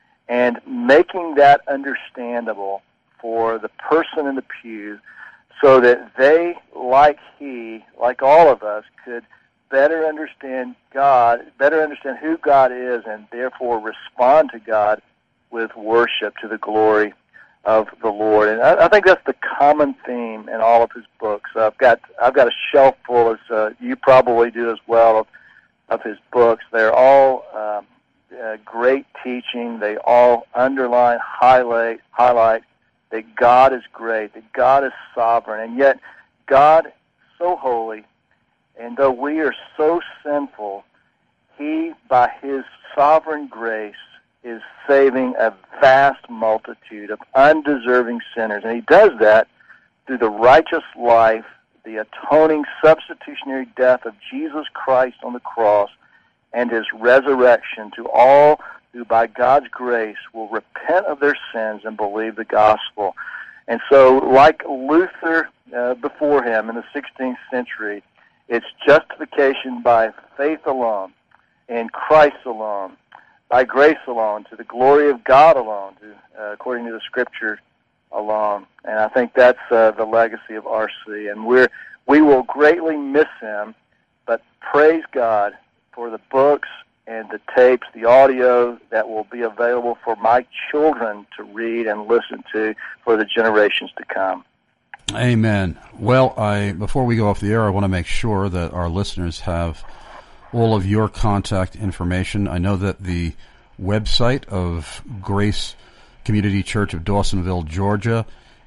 and making that understandable for the person in the pew, so that they, like he, like all of us, could better understand God, better understand who God is, and therefore respond to God with worship to the glory of the Lord. And I, I think that's the common theme in all of his books. I've got I've got a shelf full, as uh, you probably do as well, of, of his books. They're all um, uh, great teaching. They all underline, highlight, highlight that God is great, that God is sovereign, and yet God, so holy, and though we are so sinful, he, by his sovereign grace, is saving a vast multitude of undeserving sinners. And he does that through the righteous life, the atoning substitutionary death of Jesus Christ on the cross, and his resurrection to all who by God's grace will repent of their sins and believe the gospel. And so, like Luther uh, before him in the sixteenth century, it's justification by faith alone, in Christ alone, by grace alone, to the glory of God alone, to, uh, according to the Scripture alone. And I think that's uh, the legacy of R C. And we're, we will greatly miss him, but praise God for the books and the tapes, the audio that will be available for my children to read and listen to for the generations to come. Amen. Well, I before we go off the air, I want to make sure that our listeners have all of your contact information. I know that the website of Grace Community Church of Dawsonville, Georgia,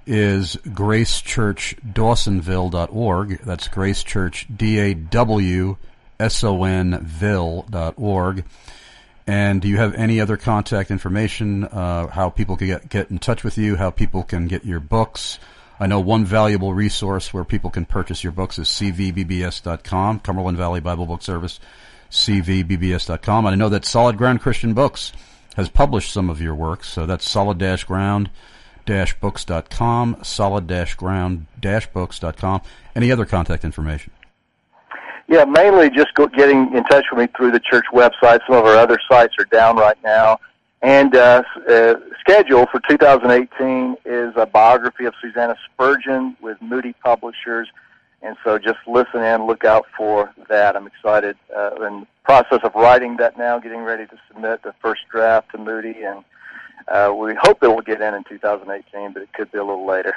is grace church dawsonville dot org. That's Grace Church, D A W S O N Ville dot org. And do you have any other contact information, uh, how people can get, get in touch with you, how people can get your books? I know one valuable resource where people can purchase your books is C V B B S dot com, Cumberland Valley Bible Book Service, C V B B S dot com. And I know that Solid Ground Christian Books has published some of your works, so that's solid ground books dot com, solid ground books dot com. Any other contact information? Yeah, mainly just go, getting in touch with me through the church website. Some of our other sites are down right now. And uh, uh, schedule for two thousand eighteen is a biography of Susanna Spurgeon with Moody Publishers. And so just listen in, look out for that. I'm excited. Uh, in the process of writing that now, getting ready to submit the first draft to Moody. And uh, we hope it will get in in two thousand eighteen, but it could be a little later.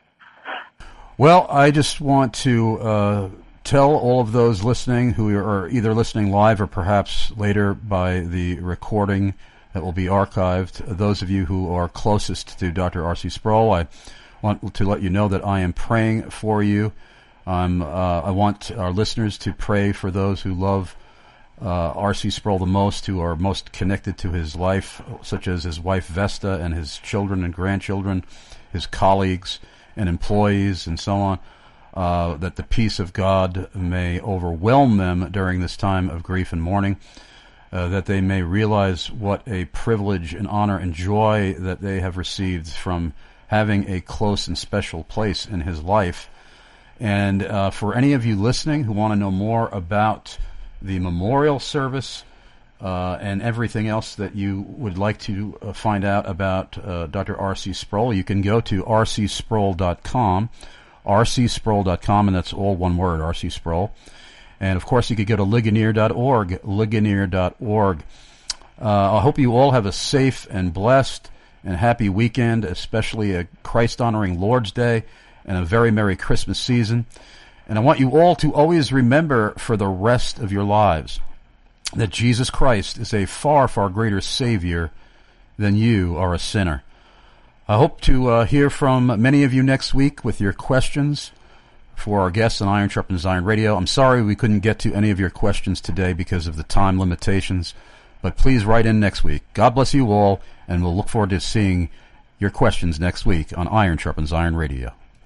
Well, I just want to uh, tell all of those listening who are either listening live or perhaps later by the recording that will be archived, those of you who are closest to Doctor R C Sproul, I want to let you know that I am praying for you. Um, uh, I want our listeners to pray for those who love uh, R C Sproul the most, who are most connected to his life, such as his wife Vesta and his children and grandchildren, his colleagues and employees and so on, uh, that the peace of God may overwhelm them during this time of grief and mourning, uh, that they may realize what a privilege and honor and joy that they have received from having a close and special place in his life. And uh, for any of you listening who want to know more about the memorial service uh, and everything else that you would like to uh, find out about uh, Doctor R C Sproul, you can go to r c sproul dot com, r c sproul dot com, and that's all one word, R C Sproul. And, of course, you could go to Ligonier dot org, Ligonier dot org. Uh, I hope you all have a safe and blessed and happy weekend, especially a Christ-honoring Lord's Day and a very Merry Christmas season. And I want you all to always remember for the rest of your lives that Jesus Christ is a far, far greater Savior than you are a sinner. I hope to uh, hear from many of you next week with your questions for our guests on Iron Sharpens Iron Radio. I'm sorry we couldn't get to any of your questions today because of the time limitations, but please write in next week. God bless you all, and we'll look forward to seeing your questions next week on Iron Sharpens Iron Radio.